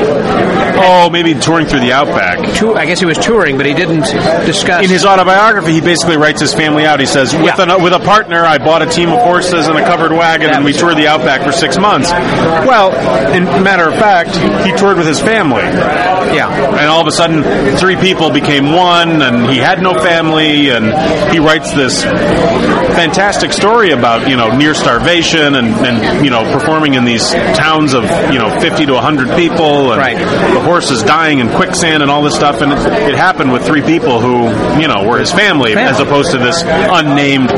Oh, maybe touring through the Outback. Tour, I guess he was touring, but he didn't discuss... In his autobiography, he basically writes his family out. He says, with, yeah. a, with a partner, I bought a team of horses and a covered wagon, and we toured the Outback for six months. Well, in matter of fact, he toured with his family. Yeah. And all of a sudden, three people became one, and he had no family, and he writes this fantastic story about, you know, near starvation and, and you know, performing in these towns of, you know, fifty to one hundred people, and right. the horses dying in quicksand and all this stuff, and it, it happened with three people who, you know, were his family, family, as opposed to this unnamed person.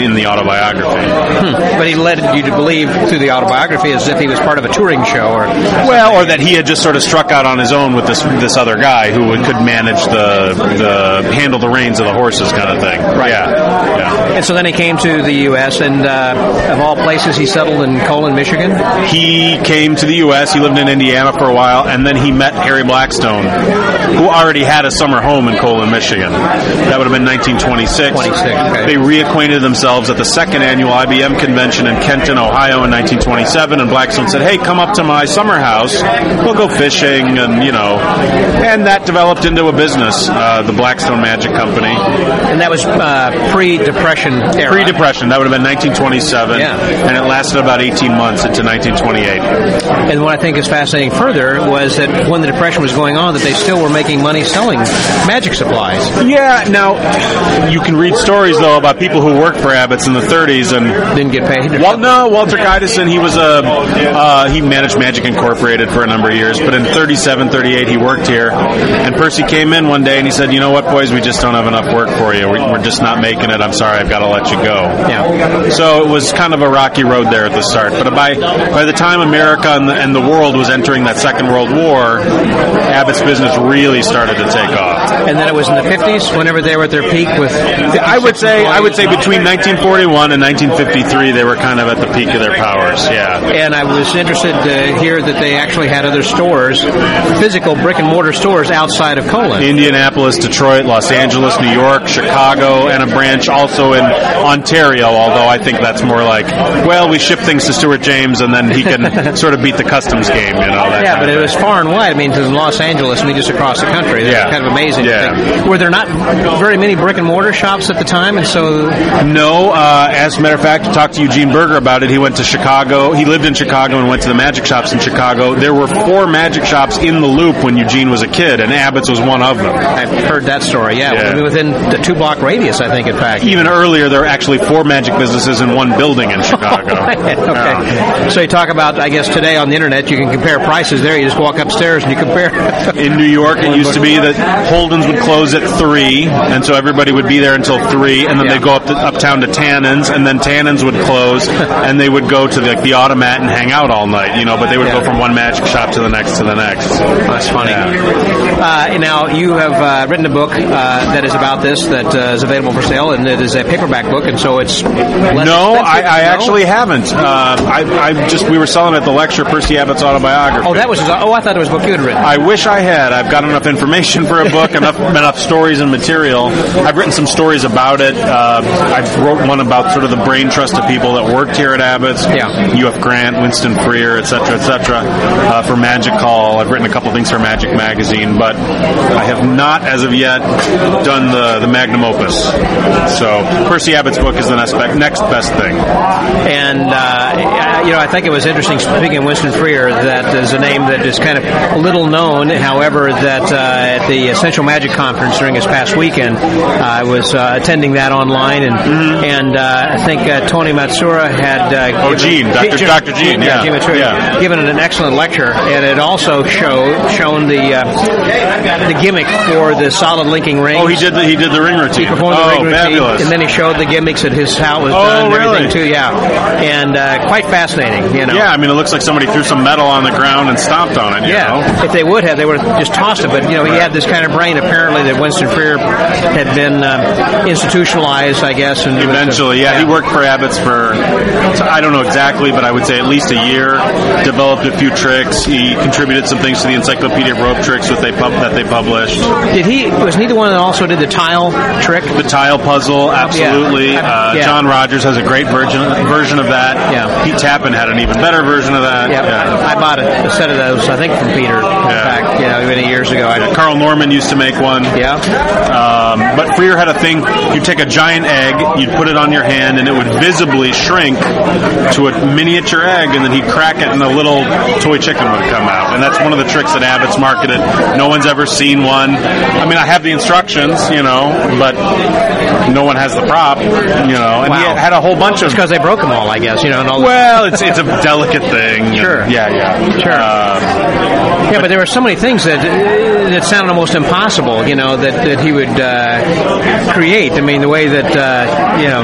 in the autobiography. Hmm. But he led you to believe through the autobiography as if he was part of a touring show, or well, or that he had just sort of struck out on his own with this this other guy who would, could manage the the handle the reins of the horses kind of thing. Right. Yeah. yeah. And so then he came to the U S and uh, of all places, he settled in Colon, Michigan. He came to the U S He lived in Indiana for a while, and then he met Harry Blackstone, who already had a summer home in Colon, Michigan. That would have been nineteen twenty-six. twenty-six. Okay. They reacquainted themselves at the second annual I B M convention in Kenton, Ohio in nineteen twenty-seven, and Blackstone said, hey, come up to my summer house. We'll go fishing, and, you know, and that developed into a business, uh, the Blackstone Magic Company. And that was uh, pre-Depression era. Pre-Depression. That would have been nineteen twenty-seven, yeah. And it lasted about eighteen months into nineteen twenty-eight. And what I think is fascinating further was that when the Depression was going on, that they still were making money selling magic supplies. Yeah, now, you can read stories, though, about people who worked for Abbott's in the thirties and didn't get paid. Well, no, Walter Guidison, he was a uh, he managed Magic Incorporated for a number of years, but in thirty-seven, thirty-eight he worked here, and Percy came in one day and he said, you know what, boys, we just don't have enough work for you. We're just not making it. I'm sorry, I've got to let you go. Yeah. So it was kind of a rocky road there at the start, but by by the time America and the, and the world was entering that Second World War, Abbott's business really started to take off. And then it was in the fifties, whenever they were at their peak with. I would say I would say between nineteen forty-one and nineteen fifty-three, they were kind of at the peak of their powers. Yeah. And I was interested to hear that they actually had other stores, physical brick and mortar stores outside of Colon. Indianapolis, Detroit, Los Angeles, New York, Chicago, and a branch also in Ontario. Although I think that's more like, well, we ship things to Stuart James and then he can sort of beat the customs game, you know. That yeah, kind but of it was far and wide. I mean, to Los Angeles, I mean, just across the country. That's yeah. kind of amazing. Yeah. Were there not very many brick and mortar shops at the time, and so no. Uh, as a matter of fact, I talked to Eugene Berger about it. He went to Chicago. He lived in Chicago and went to the magic shops in Chicago. There were four magic shops in the Loop when Eugene was a kid, and Abbott's was one of them. I've heard that story. Yeah, yeah. within the two block radius, I think. In fact, even earlier, there were actually four magic businesses in one building in Chicago. Okay. Yeah. So you talk about, I guess today on the internet, you can compare prices there. You just walk upstairs and you compare. In New York, it used to be that Holden's would close at three, and so everybody would be there until three, and then yeah. they'd go up to, uptown to Tannen's, and then Tannen's would close, and they would go to the, the Automat and hang out all night, you know, but they would yeah. go from one magic shop to the next to the next. That's funny. Yeah. Uh, now, you have uh, written a book uh, that is about this, that uh, is available for sale, and it is a paperback book, and so it's less No, I, I no? actually haven't. Uh, I, I just, we were selling at the lecture Percy Abbott's autobiography. Oh, that was his, oh, I thought it was a book you had written. I wish I had. I've got enough information for a book, enough enough stories and material. I've written some stories about it. Uh, I've wrote one about sort of the brain trust of people that worked here at Abbott's. Yeah. U F Grant, Winston Freer, et cetera, et cetera. Uh, for Magic Call, I've written a couple things for Magic Magazine, but I have not, as of yet, done the, the magnum opus. So Percy Abbott's book is the next, next best thing. And, uh, you know, I think it was interesting, speaking of Winston Freer, that is a name that is kind of little known. However, that uh, at the Essential Magic Conference during this past weekend, uh, I was uh, attending that online, and mm-hmm. and uh, I think uh, Tony Matsura had uh, oh, Gene, Doctor Gene, Doctor Gene, yeah, yeah, Gene Matsura, yeah. given an excellent lecture, and it also showed shown the uh, the gimmick for the solid linking rings. Oh, he did the he did the ring routine. He performed oh, the ring routine, fabulous. and then he showed the gimmicks at his how it was oh, done and really? everything too. Yeah, and uh, quite fascinating. You know. Yeah, I mean, it looks like somebody threw some metal on the ground and stomped on it. You yeah, know? If they would have, they would have just tossed it. But you know, he had this kind of brain apparently that Winston Freer had been um, institutionalized, I guess. And eventually, yeah, yeah, he worked for Abbott's for I don't know exactly, but I would say at least a year. Developed a few tricks. He contributed some things to the Encyclopedia of Rope Tricks that they pub- that they published. Did he? Was he the one that also did the tile trick? The tile puzzle, absolutely. Yeah. Uh, yeah. John Rogers has a great version version of that. Yeah. Pete Tappan had an even better version of that. Yep. Yeah, I bought a set of those, I think, from Peter. In yeah. fact, you know, many years ago. Yeah. Carl Norman used to make one. Yeah. Um, but Freer had a thing. You'd take a giant egg, you'd put it on your hand, and it would visibly shrink to a miniature egg, and then he'd crack it, and a little toy chicken would come out. And that's one of the tricks that Abbott's marketed. No one's ever seen one. I mean, I have the instructions, you know, but no one has the prop, you know. And wow. he had a whole bunch of... It's because they broke them all, I guess, you know. And all well, it's it's a delicate thing. Sure. Yeah, yeah. Sure. Uh, yeah, but there were so many things that... that sounded almost impossible, you know, that, that he would uh, create. I mean, the way that, uh, you know,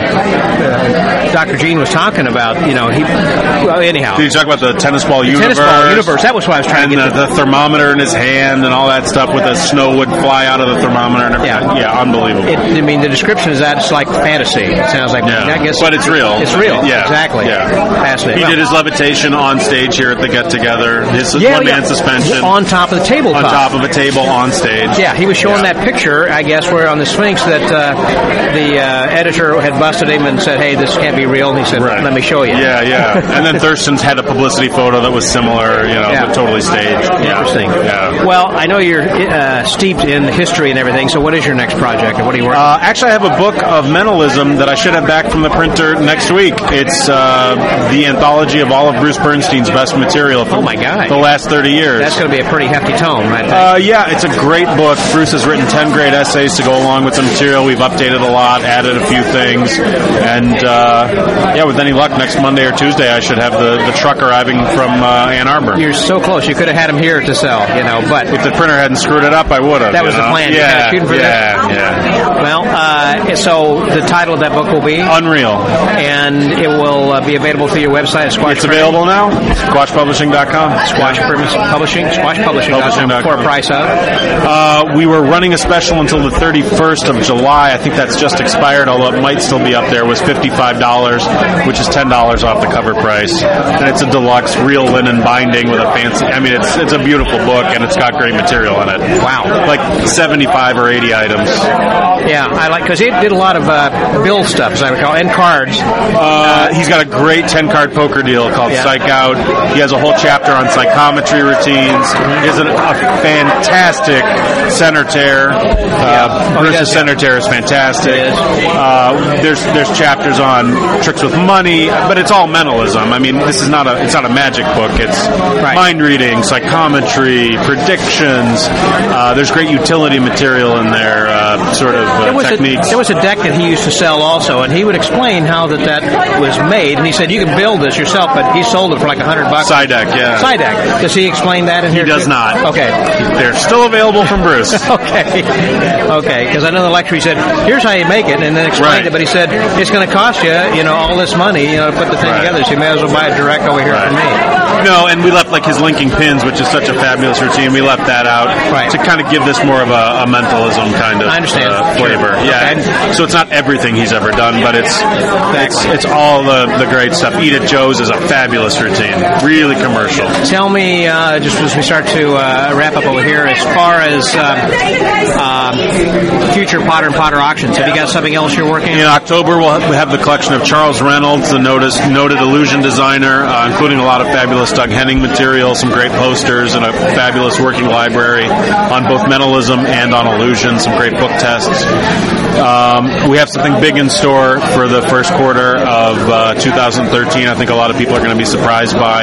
uh, Doctor Gene was talking about, you know, he, well, anyhow. Did you talk about the tennis ball the universe? Tennis ball universe, that was what I was trying and to get the, to. the thermometer in his hand and all that stuff with the snow would fly out of the thermometer and everything. Yeah, yeah unbelievable. It, I mean, the description is that it's like fantasy. It sounds like, yeah. I guess. But it's real. It's real. Yeah. Exactly. Yeah. Fascinating. He well, did his levitation on stage here at the get-together. His yeah, one-man yeah. suspension. On top of the tabletop. On top of a table on stage. Yeah, he was showing yeah. that picture, I guess, where on the Sphinx that uh, the uh, editor had busted him and said, hey, this can't be real. And he said, right. let me show you. Yeah, yeah. And then Thurston's had a publicity photo that was similar, you know, yeah. but totally staged. Interesting. Yeah. yeah. Well, I know you're uh, steeped in history and everything, so what is your next project and what are you working on? Uh, actually, I have a book of mentalism that I should have back from the printer next week. It's uh, the anthology of all of Bruce Bernstein's best material from oh my God. the last thirty years. That's going to be a pretty hefty tome, I think. Uh, yeah, it's a great book. Bruce has written ten great essays to go along with the material. We've updated a lot, added a few things, and uh, yeah, with any luck, next Monday or Tuesday, I should have the, the truck arriving from uh, Ann Arbor. You're so close. You could have had him here to sell, you know, but if the printer hadn't screwed it up, I would have. That was you know? the plan. Yeah, for yeah, that? yeah. Well, uh, so the title of that book will be Unreal, and it will uh, be available through your website at Squash. It's available now. Squash Publishing dot com. Squash Publishing. Squash Publishing dot com. For a price of. Uh, we were running a special until the thirty-first of July. I think that's just expired, although it might still be up there. It was fifty-five dollars, which is ten dollars off the cover price. And it's a deluxe real linen binding with a fancy. I mean, it's it's a beautiful book and it's got great material in it. Wow, like seventy-five or eighty items. Yeah, I like because it did a lot of uh, bill stuff, as I recall, and cards. Uh, he's got a great ten-card poker deal called yeah. Psych Out. He has a whole chapter on psychometry routines. He has a, a fantastic center tear. Uh, yeah. oh, Bruce's center tear is fantastic. It is. Uh, there's there's chapters on tricks with money, but it's all mentalism. I mean, this is not a it's not a magic book. It's right. mind reading, psychometry, predictions. Uh, there's great utility material in there, uh, sort of uh, there was techniques. A, there was a deck that he used to sell also, and he would explain how that, that was made. And he said you can build this yourself, but he sold it for like a hundred bucks. Psydeck, yeah. Psydeck. Does he explain that in he here? He does too? not. Okay. They're still available from Bruce. okay. Okay. Because I know the lecture he said, "Here's how you make it," and then explained right. it. But he said it's going to cost you, you know, all this money, you know, to put the thing right. together. So you may as well buy it direct over here right. from me. No, and we left like his linking pins, which is such a fabulous routine. We left that out right. to kind of give this more of a, a mentalism kind of I understand. Uh, flavor. Sure. Yeah, okay. and so it's not everything he's ever done, but it's exactly. it's, it's all the, the great stuff. Eat at Joe's is a fabulous routine, really commercial. Tell me, uh, just as we start to uh, wrap up over here, as far as um, um, future Potter and Potter auctions, have you got something else you're working on? In October, we'll have, we have the collection of Charles Reynolds, the noted, noted illusion designer, uh, including a lot of fabulous Doug Henning material, some great posters, and a fabulous working library on both mentalism and on illusion, some great book tests. Um, we have something big in store for the first quarter of uh, two thousand thirteen. I think a lot of people are going to be surprised by.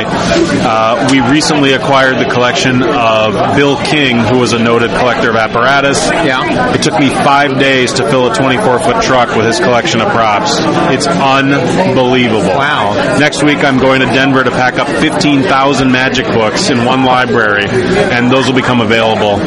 Uh, we recently acquired the collection of Bill King, who was a noted collector of apparatus. Yeah. It took me five days to fill a twenty-four foot truck with his collection of props. It's unbelievable. Wow. Next week I'm going to Denver to pack up fifteen thousand magic books in one library, and those will become available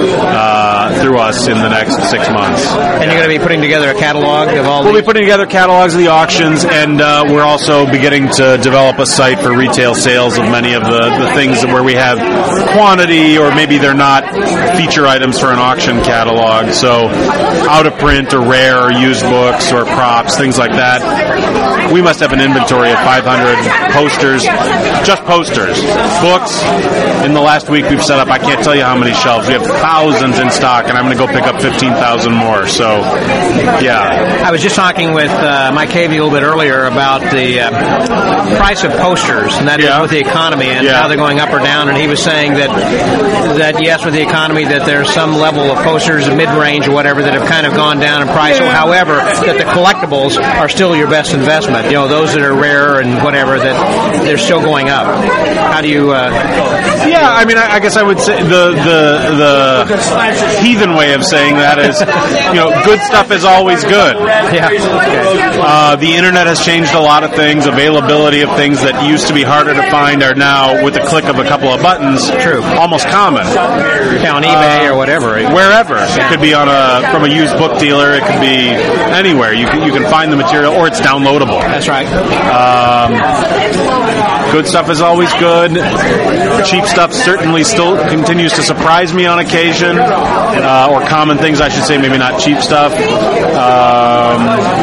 uh, through us in the next six months. And you're going to be putting together a catalog of all We'll these? be putting together catalogs of the auctions, and uh, we're also beginning to develop a site for retail sales of many of the, the things where we have quantity, or maybe they're not feature items for an auction catalog. So out of print or rare or used books or props, things like that. We must have an inventory of five hundred posters, just posters. Books, in the last week we've set up, I can't tell you how many shelves. We have thousands in stock, and I'm going to go pick up fifteen thousand more. So, yeah. I was just talking with uh, Mike Cavey a little bit earlier about the uh, price of posters, and that yeah. is with the economy, and yeah. how they're going up or down. And he was saying that, that yes, with the economy, that there's some level of posters, mid-range or whatever, that have kind of gone down in price. Yeah. However, that the collectibles are still your best investment. You know, those that are rare and whatever, that they're still going up. How do you uh, Yeah, I mean, I, I guess I would say the, the the heathen way of saying that is, you know, good stuff is always good. Yeah. Uh, the internet has changed a lot of things. Availability of things that used to be harder to find are now, with the click of a couple of buttons, True. almost common. Yeah, on eBay Uh, or whatever. Wherever. It could be on a from a used book dealer. It could be anywhere. You can, you can find the material, or it's downloadable. That's right. Um, good stuff is always good. Cheap stuff certainly still continues to surprise me on occasion, uh, or common things, I should say, maybe not cheap stuff. Um,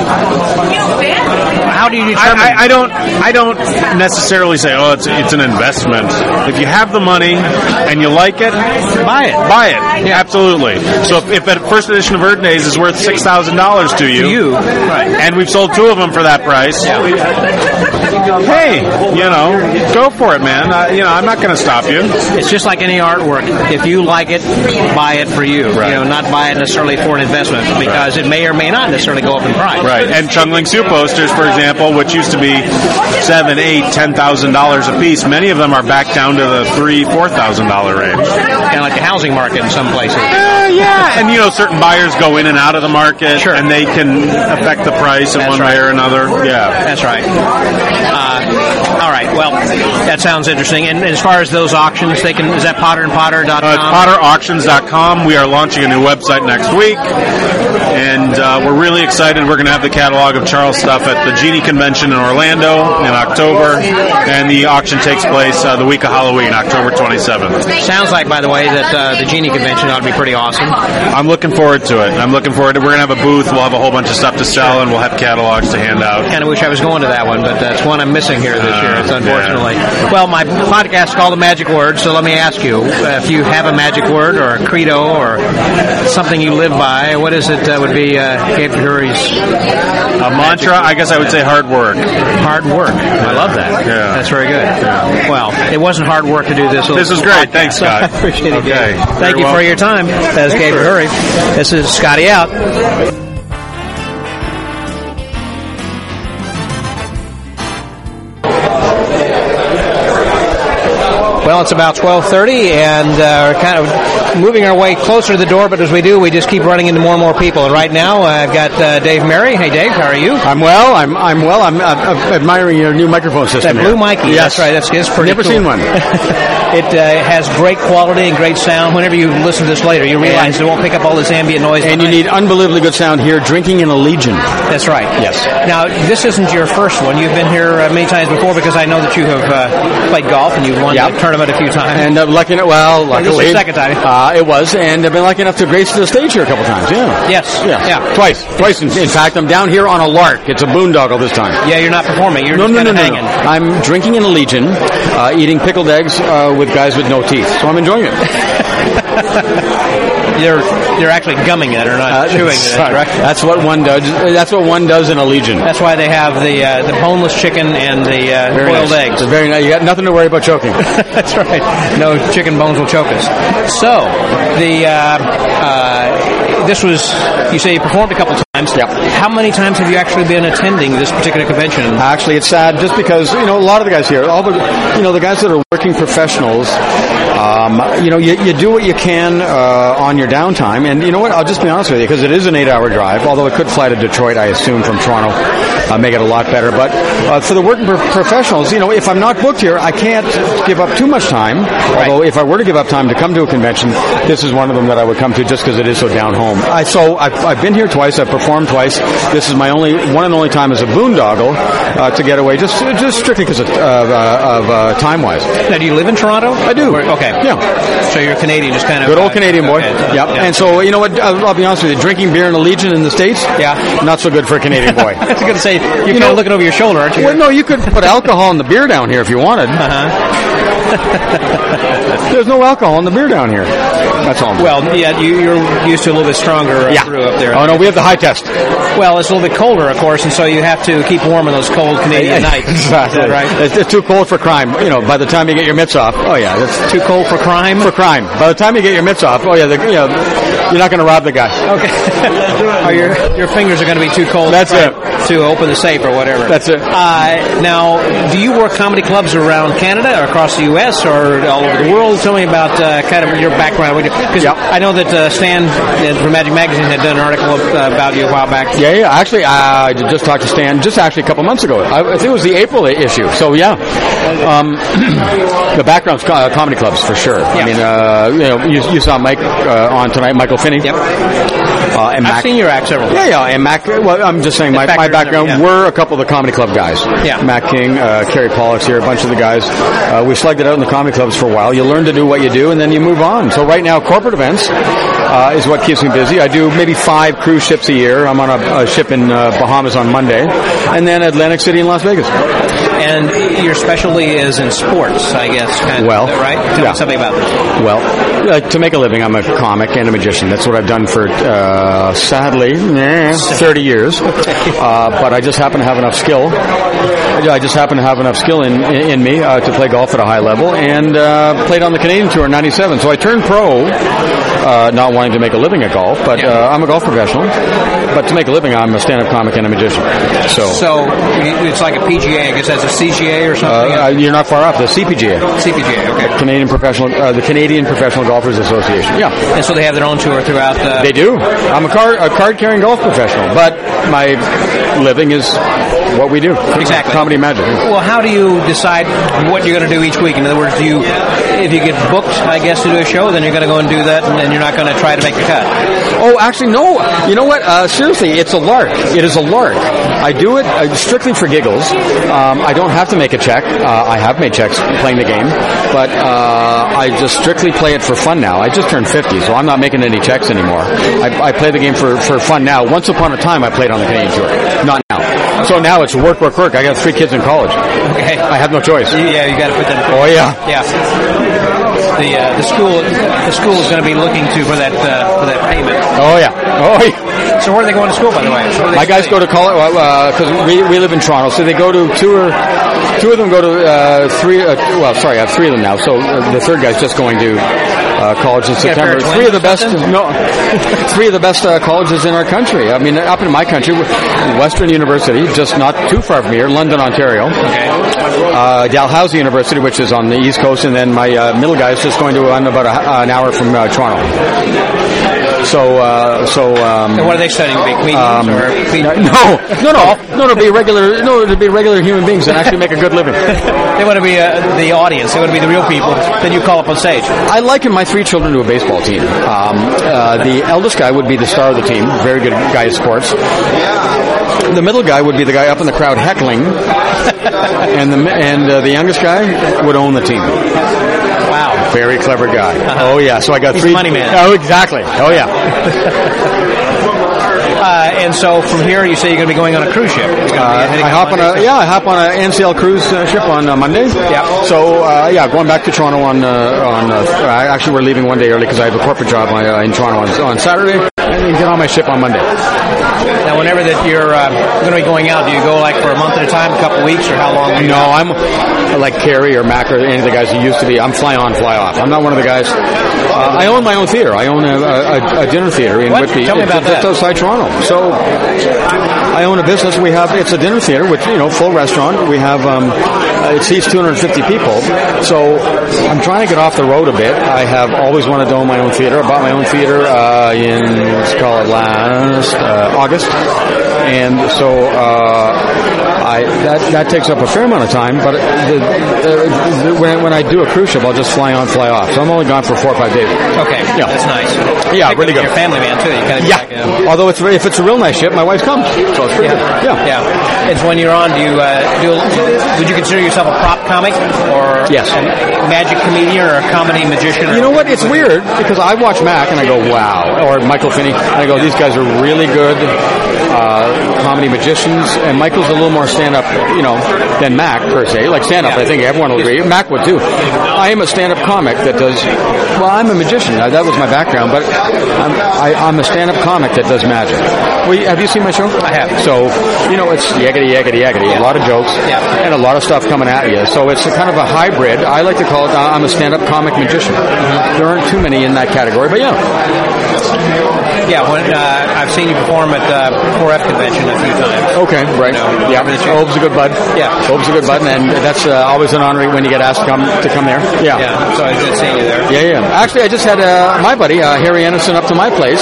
How do you determine? I, I, I don't. I don't necessarily say, "Oh, it's it's an investment." If you have the money and you like it, Buy it. Buy it. Yeah, absolutely. So if, if a first edition of Earth Days is worth six thousand dollars to you, You, right. and we've sold two of them for that price, hey, you know, go for it, man. Uh, you know, I'm not going to stop you. It's just like any artwork. If you like it, buy it for you. Right. You know, not buy it necessarily for an investment, because it may or may not necessarily go up in price. Right. And Chungling Su posters, for example, which used to be seven, eight, ten thousand dollars a piece, many of them are back down to the three, four thousand dollar range. Kind of like the housing market in some places. Uh, yeah, and you know, certain buyers go in and out of the market, Sure. and they can affect the price in That's one right. way or another. Yeah. That's right. Uh, all right. Well, that sounds interesting. And as far as those auctions, they can. Is that potter and potter dot com? Uh, it's potter auctions dot com. We are launching a new website next week, and uh, we're really excited. We're going to have the catalog of Charles stuff at the Genie Convention in Orlando in October, and the auction takes place uh, the week of Halloween, October twenty-seventh. Sounds like, by the way, that uh, the Genie Convention ought to be pretty awesome. I'm looking forward to it. I'm looking forward to it. We're going to have a booth. We'll have a whole bunch of stuff to sell, and we'll have catalogs to hand out. Kind of wish I was going to that one, but that's one I'm missing here this Uh, year. It's unfortunately. Well, my podcast is called The Magic Word, so let me ask you, uh, if you have a magic word or a credo or something you live by, what is it that would be uh, Gabe Hurry's A mantra, I guess I would say hard work. hard work? I love that. Yeah. That's very good. Well, it wasn't hard work to do this. This is great. Thanks, Scott. I appreciate it. Okay. Gabe. Thank Very you for welcome. your time. That's Gabe Hurry. This is Scotty out. Well, it's about twelve thirty, and uh, we're kind of moving our way closer to the door, but as we do, we just keep running into more and more people. And right now, uh, I've got uh, Dave Mary. Hey, Dave, how are you? I'm well. I'm I'm well. I'm, I'm admiring your new microphone system. That Blue here. Mikey. Yes, That's right. That's, that's pretty Never cool. seen one. It uh, has great quality and great sound. Whenever you listen to this later, you realize And- it won't pick up all this ambient noise. And you behind. need unbelievably good sound here. Drinking in a Legion. That's right. Yes. Now, this isn't your first one. You've been here uh, many times before, because I know that you have uh, played golf and you've won Yep. the tournament a few times. And uh, lucky enough, well, This is luckily, the second time. Uh, it was, and I've been lucky enough to grace the stage here a couple times. Yeah. Yes. Yeah. Yeah. Twice. Twice. In, in fact, I'm down here on a lark. It's a boondoggle this time. Yeah, you're not performing. You're No, just no, no, kind no, of no. hanging. I'm drinking in a Legion, uh, eating pickled eggs uh, with guys with no teeth. So I'm enjoying it. You're you're actually gumming it or not Uh, chewing it, sorry. correct? That's what one does. That's what one does in a Legion. That's why they have the uh, the boneless chicken and the uh, Very boiled nice. eggs. It's very nice. You got nothing to worry about choking. That's right. No chicken bones will choke us. So, the uh, uh, this was, you say you performed a couple times. Yep. How many times have you actually been attending this particular convention? Actually, it's sad just because, you know, a lot of the guys here, all the, you know, the guys that are working professionals, um, you know, you, you do what you can uh, on your downtime. And you know what? I'll just be honest with you, because it is an eight-hour drive, although it could fly to Detroit, I assume, from Toronto, uh, make it a lot better. But uh, for the working pro- professionals, you know, if I'm not booked here, I can't give up too much time. Although if I were to give up time to come to a convention, this is one of them that I would come to just because it is so down home. I, so I've, I've been here twice. I've performed twice. This is my only one and only time as a boondoggle uh, to get away, just just strictly because of, uh, uh, of uh, time wise. Now, do you live in Toronto? I do. Or- okay. Yeah. So you're Canadian, just kind of... Good old uh, Canadian boy. okay. Yep. Yeah. And so, you know what? I'll, I'll be honest with you. Drinking beer in a Legion in the States, Yeah. not so good for a Canadian boy. I was going to say, you're kind know- of looking over your shoulder, aren't you? Well, no, you could put alcohol in the beer down here if you wanted. Uh-huh. There's no alcohol in the beer down here. That's all. Well, yeah, you, you're used to a little bit stronger uh, yeah. brew up there. Oh no, we have the high test. Well, it's a little bit colder, of course, and so you have to keep warm in those cold Canadian nights. Exactly. Is that right? It's, it's too cold for crime. You know, by the time you get your mitts off, oh yeah, that's Too cold for crime? for crime. By the time you get your mitts off, oh yeah, the, you know, you're not going to rob the guy. Okay. Oh, your your fingers are going to be too cold. That's Right. it. to open the safe or whatever. That's it. Uh, now, do you work comedy clubs around Canada or across the U S or all over the world? Tell me about uh, kind of your background. Because yep. I know that uh, Stan uh, from Magic Magazine had done an article uh, about you a while back. Yeah, yeah. Actually, I just talked to Stan just actually a couple months ago. I, I think it was the April issue. So, yeah. Um, the background's co- uh, comedy clubs, for sure. Yeah. I mean, uh, you know, you, you saw Mike uh, on tonight, Michael Finney. Yep. Uh, and I've Mac, seen your act several times. Yeah, yeah. And Mac, well, I'm just saying, my, my background yeah. were a couple of the comedy club guys. Yeah. Mac King, uh, Kerry Pollock's here, a bunch of the guys. Uh, we slugged it out in the comedy clubs for a while. You learn to do what you do, and then you move on. So right now, corporate events uh, is what keeps me busy. I do maybe five cruise ships a year. I'm on a, a ship in uh, Bahamas on Monday, and then Atlantic City and Las Vegas. And your specialty is in sports, I guess, kind of, well, right? Tell yeah. me something about this. Well, uh, to make a living, I'm a comic and a magician. That's what I've done for, uh, sadly, eh, thirty years. Uh, but I just happen to have enough skill. I just happen to have enough skill in in, in me uh, to play golf at a high level, and uh, played on the Canadian Tour in ninety-seven. So I turned pro, uh, not wanting to make a living at golf, but yeah. uh, I'm a golf professional. But to make a living, I'm a stand-up comic and a magician. So, so it's like a P G A. I guess that's a C G A or something. Uh, you're not far off. The C P G A. C P G A. Okay. Canadian Professional, uh, the Canadian Professional Golfers Association. Yeah. And so they have their own tour throughout. Uh, they do. I'm a card a card carrying golf professional, but my living is what we do. Exactly. Comedy magic. Well, how do you decide what you're going to do each week? In other words, do you, if you get booked, I guess, to do a show, then you're going to go and do that, and, and you're not going to try to make the cut? Oh, actually, no. You know what? Uh, seriously, it's a lark. It is a lark. I do it uh, strictly for giggles. Um, I don't have to make a check. Uh, I have made checks playing the game, but uh, I just strictly play it for fun now. I just turned fifty, so I'm not making any checks anymore. I, I play the game for, for fun now. Once upon a time, I played on the Canadian Tour. Not now. So now it's work, work, work. I got three kids in college. Okay. I have no choice. Yeah, you got to put them. Oh yeah. Yeah. The uh, the school the school is going to be looking to for that uh, for that payment. Oh yeah. Oh yeah. So where are they going to school, by the way? My guys go to college because uh, we we live in Toronto, so they go to two or two of them go to uh, three. Uh, well, sorry, I have three of them now. So uh, the third guy's just going to uh, college in September. Three of the best, no, three of the best uh, colleges in our country. I mean, up in my country, Western University, just not too far from here, London, Ontario. Okay. Uh, Dalhousie University, which is on the East Coast, and then my uh, middle guy is just going to run about a, an hour from uh, Toronto. So, uh, so. Um, and what are they studying? Be comedians um, or no, no, no, no, to be regular, no, to be regular human beings and actually make a good living. They want to be uh, the audience. They want to be the real people. Then you call up on stage. I liken my three children to a baseball team. Um, uh, the eldest guy would be the star of the team, very good guy at sports. The middle guy would be the guy up in the crowd heckling, and the and uh, the youngest guy would own the team. Wow. Very clever guy. Uh-huh. Oh, yeah. So I got He's three. money man. Oh, exactly. Oh, yeah. uh, and so from here, you say you're going to be going on a cruise ship. Uh, I hop on a, yeah, I hop on an N C L cruise uh, ship on uh, Monday. Yeah. So, uh, yeah, going back to Toronto on, uh, on, uh, actually we're leaving one day early because I have a corporate job uh, in Toronto on, on Saturday, and get on my ship on Monday. Now, whenever that you're uh, going to be going out, do you go like for a month at a time, a couple of weeks, or how long? No, I'm like Kerry or Mac or any of the guys who used to be. I'm fly on, fly off. I'm not one of the guys. Uh, I own my own theater. I own a, a, a dinner theater in what? Whitby. Tell me about it's, that. It's outside Toronto. So I own a business. We have it's a dinner theater, which you know, full restaurant. We have um, it seats two hundred fifty people. So I'm trying to get off the road a bit. I have always wanted to own my own theater. I bought my own theater uh, in let's call it last uh, August, and so uh, I that that takes up a fair amount of time. But the, the, the, when when I do a cruise ship, I'll just fly on, fly off. So I'm only gone for four or five days. Okay, yeah, that's nice. Yeah, really good. Your family man too. You kind of yeah. Like, you know. Although it's if it's a real nice ship, my wife comes. So it's pretty yeah. good. Yeah, yeah. It's when you're on. Do you uh, do? Would you consider yourself a prop comic or yes, a magic comedian or a comedy magician? You know what? It's weird because I watch Mac and I go, wow, or Michael Finney, and I go, these guys are really good uh, comedy magicians, and Michael's a little more stand-up, you know, than Mac per se. Like stand-up, yeah. I think everyone will agree. Mac would too. I am a stand-up comic that does. Well, I'm a magician. That was my background, but I'm, I, I'm a stand-up comic that does magic. Well, have you seen my show? I have. So, you know, it's yaggity, yaggity, yaggity. Yeah. A lot of jokes yeah. and a lot of stuff coming at you. So it's a kind of a hybrid. I like to call it, uh, I'm a stand-up comic magician. Mm-hmm. There aren't too many in that category, but yeah. Yeah, when, uh, I've seen you perform at the four F convention a few times. Okay, right. You know, yeah, Obe's a good bud. Yeah. Obe's a good bud, and that's uh, always an honor when you get asked to come to come there. Yeah. Yeah, so it's good seeing you there. Yeah, yeah. Actually, I just had uh, my buddy, uh, Harry Anderson, up to my place.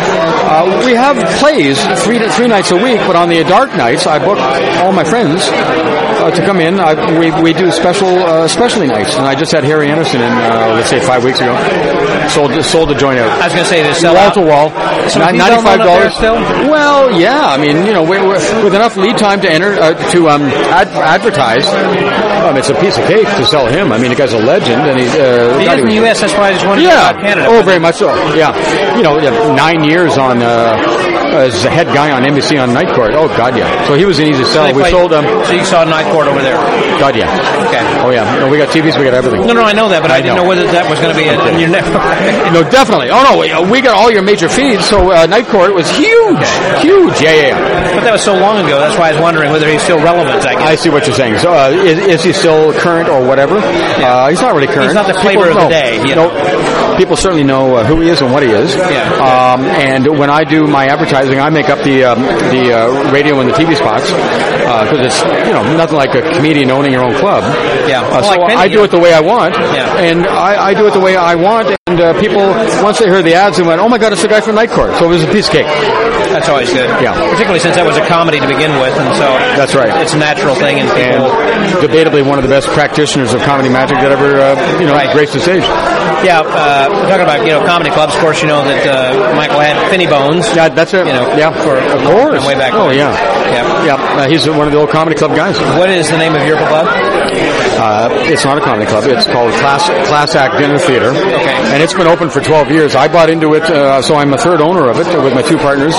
Uh, we have plays three three nights a week, but on the dark nights, I book all my friends uh, to come in. I, we we do special uh, specialty nights, and I just had Harry Anderson in, uh, let's say, five weeks ago. Sold sold the joint out. I was going to say this sell wall out. to wall, So ninety-five dollars still. Well, yeah. I mean, you know, we, we, with enough lead time to enter uh, to um, ad, advertise, um, it's a piece of cake to sell him. I mean, the guy's a legend, and he's uh, He is in the U S. That's why I just wanted yeah. to know about Canada. Oh, very much so. Yeah. You know, nine years on uh, as the head guy on N B C on Night Court. Oh God, yeah. So he was an easy sell. So we played, sold him. Um, so you saw Night Court over there. God, yeah. Okay. Oh yeah. No, we got T Vs. We got everything. No, no, I know that, but I, I didn't know. know whether that was going to be in, in your network. No, definitely. Oh no, we, we got all your major feeds. So uh, Night Court was huge, huge. Yeah, yeah, yeah. But that was so long ago. That's why I was wondering whether he's still relevant. I guess. I see what you're saying. So, uh, is, is he still current or whatever? Uh, he's not really current. He's not the flavor People, of the no, day. You no, know? People certainly know uh, who he is and what he is. Yeah. Um, and when I do my advertising, I make up the um, the uh, radio and the T V spots because uh, it's you know nothing like a comedian owning your own club. Yeah. Uh, Well, so like Penny, I do it the way I want, Yeah. and I, I do it the way I want. And uh, people, once they heard the ads, they went, "Oh my God, it's the guy from Night Court." So it was a piece of cake. That's always good. Yeah. Particularly since that was a comedy to begin with, and so That's right. It's a natural thing, and people. And debatably one of the best practitioners of comedy magic that ever uh, you know Right. graced the stage. Yeah, uh, we're talking about you know comedy clubs. Of course, you know that uh, Michael had Finny Bones. Yeah, that's it. You know, yeah, for of course. way back. Oh when. yeah, Yeah. yeah. Uh, he's one of the old comedy club guys. What is the name of your club? Uh, it's not a comedy club. It's called Class Class Act Dinner Theater. Okay. And it's been open for twelve years. I bought into it, uh, so I'm a third owner of it with my two partners.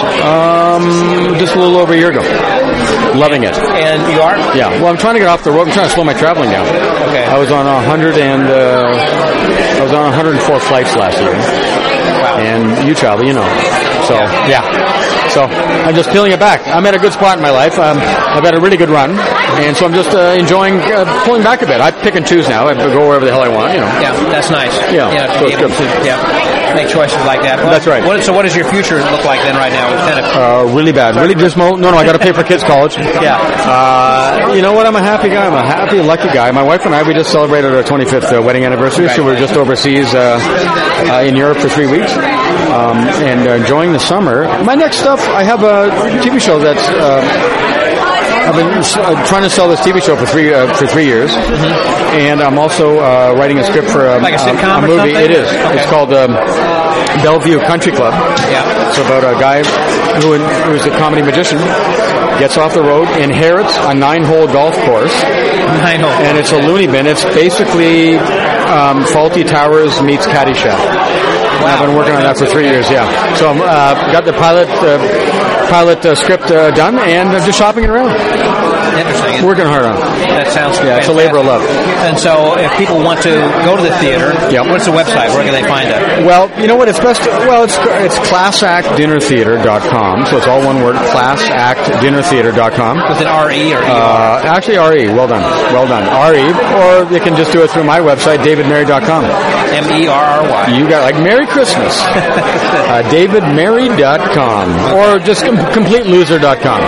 Um, just a little over a year ago. Loving it. And you are? Yeah. Well, I'm trying to get off the road. I'm trying to slow my traveling down. Okay. I was on a hundred and uh, I was on one hundred four flights last year. Wow. And you travel, you know. So yeah. So I'm just peeling it back. I'm at a good spot in my life. Um, I've had a really good run, and so I'm just uh, enjoying uh, pulling back a bit. I pick and choose now. I go wherever the hell I want. You know. Yeah, that's nice. Yeah, You know, to so be it's able good. to yeah, make choices like that. Well, That's right. What, so what does your future look like then right now? With kind of, Uh, really bad, really dismal. No, no, I got to pay for kids' college. Yeah. Uh, you know what? I'm a happy guy. I'm a happy, lucky guy. My wife and I, we just celebrated our twenty-fifth uh, wedding anniversary, so we're just overseas uh, uh, in Europe for three weeks um, and uh, enjoying the summer. My next stuff, I have a T V show that's. Uh, I've been uh, trying to sell this T V show for three uh, for three years, mm-hmm. and I'm also uh, writing a script for um, Like a sitcom um, a or movie. something? It is. Okay. It's called um, Bellevue Country Club. Yeah. It's about a guy who who's a comedy magician, gets off the road, inherits a nine-hole golf course, I know. and it's a loony bin. It's basically um, Faulty Towers meets Caddyshack. I've been working on that for three years. Yeah. So I've uh, got the pilot. Uh, pilot uh, script uh, done, and I'm just shopping it around. Interesting. Working hard on it. That sounds Yeah, it's a labor of love. And so, if people want to go to the theater, Yep. what's the website? Where can they find it? Well, you know what? It's best. To, well, it's it's class act dinner theater dot com. So it's all one word. class act dinner theater dot com. With an R E or E R? Uh, actually, R E. Well done. Well done. R E. Or you can just do it through my website, david mary dot com. M E R R Y. You got like Merry Christmas. uh, david mary dot com. Or just com- complete loser dot com.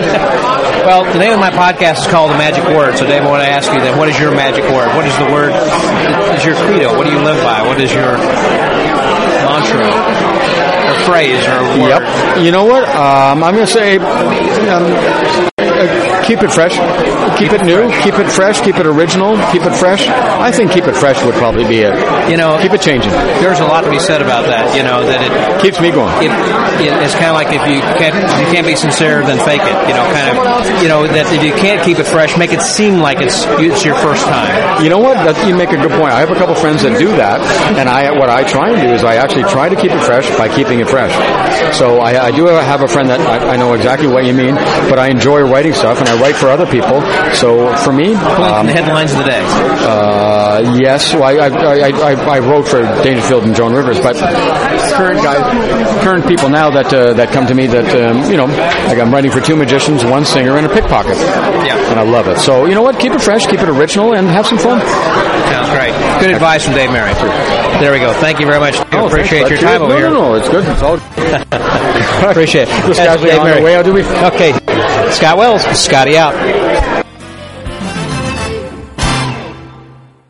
Well, the name of my podcast is called The Magic Word. So, Dave, I want to ask you then, what is your magic word? What is the word? What is your credo? What do you live by? What is your mantra? Or phrase or word? Yep. You know what? Um, I'm going to say um, uh, keep it fresh. Keep it new. Keep it fresh. Keep it original. Keep it fresh. I think keep it fresh would probably be it. You know, Keep it changing. there's a lot to be said about that. You know, that it Keeps me going. It, it, it's kind of like if you can't if you can't be sincere, then fake it. You know, kind of. You know that if you can't keep it fresh, make it seem like it's it's your first time. You know what? That, you make a good point. I have a couple friends that do that, and I what I try and do is I actually try to keep it fresh by keeping it fresh. So I, I do have a friend that I, I know exactly what you mean, but I enjoy writing stuff, and I write for other people. So for me, Pulling um, from the headlines of the day. Uh, yes, well, I, I, I, I wrote for Dangerfield and Joan Rivers, but current guys, current people now that uh, that come to me that um, you know, like I'm writing for two magicians, one singer, and a pickpocket. Yeah. And I love it. So you know what? Keep it fresh, keep it original, and have some fun. Sounds great. Good advice from Dave Merritt. There we go. Thank you very much. I Oh, appreciate thanks, your time no, over no, here. No, no, it's good. It's all Appreciate it. Just That's casually Dave on the Merritt. way out, do we? Okay. Scott Wells, Scotty out.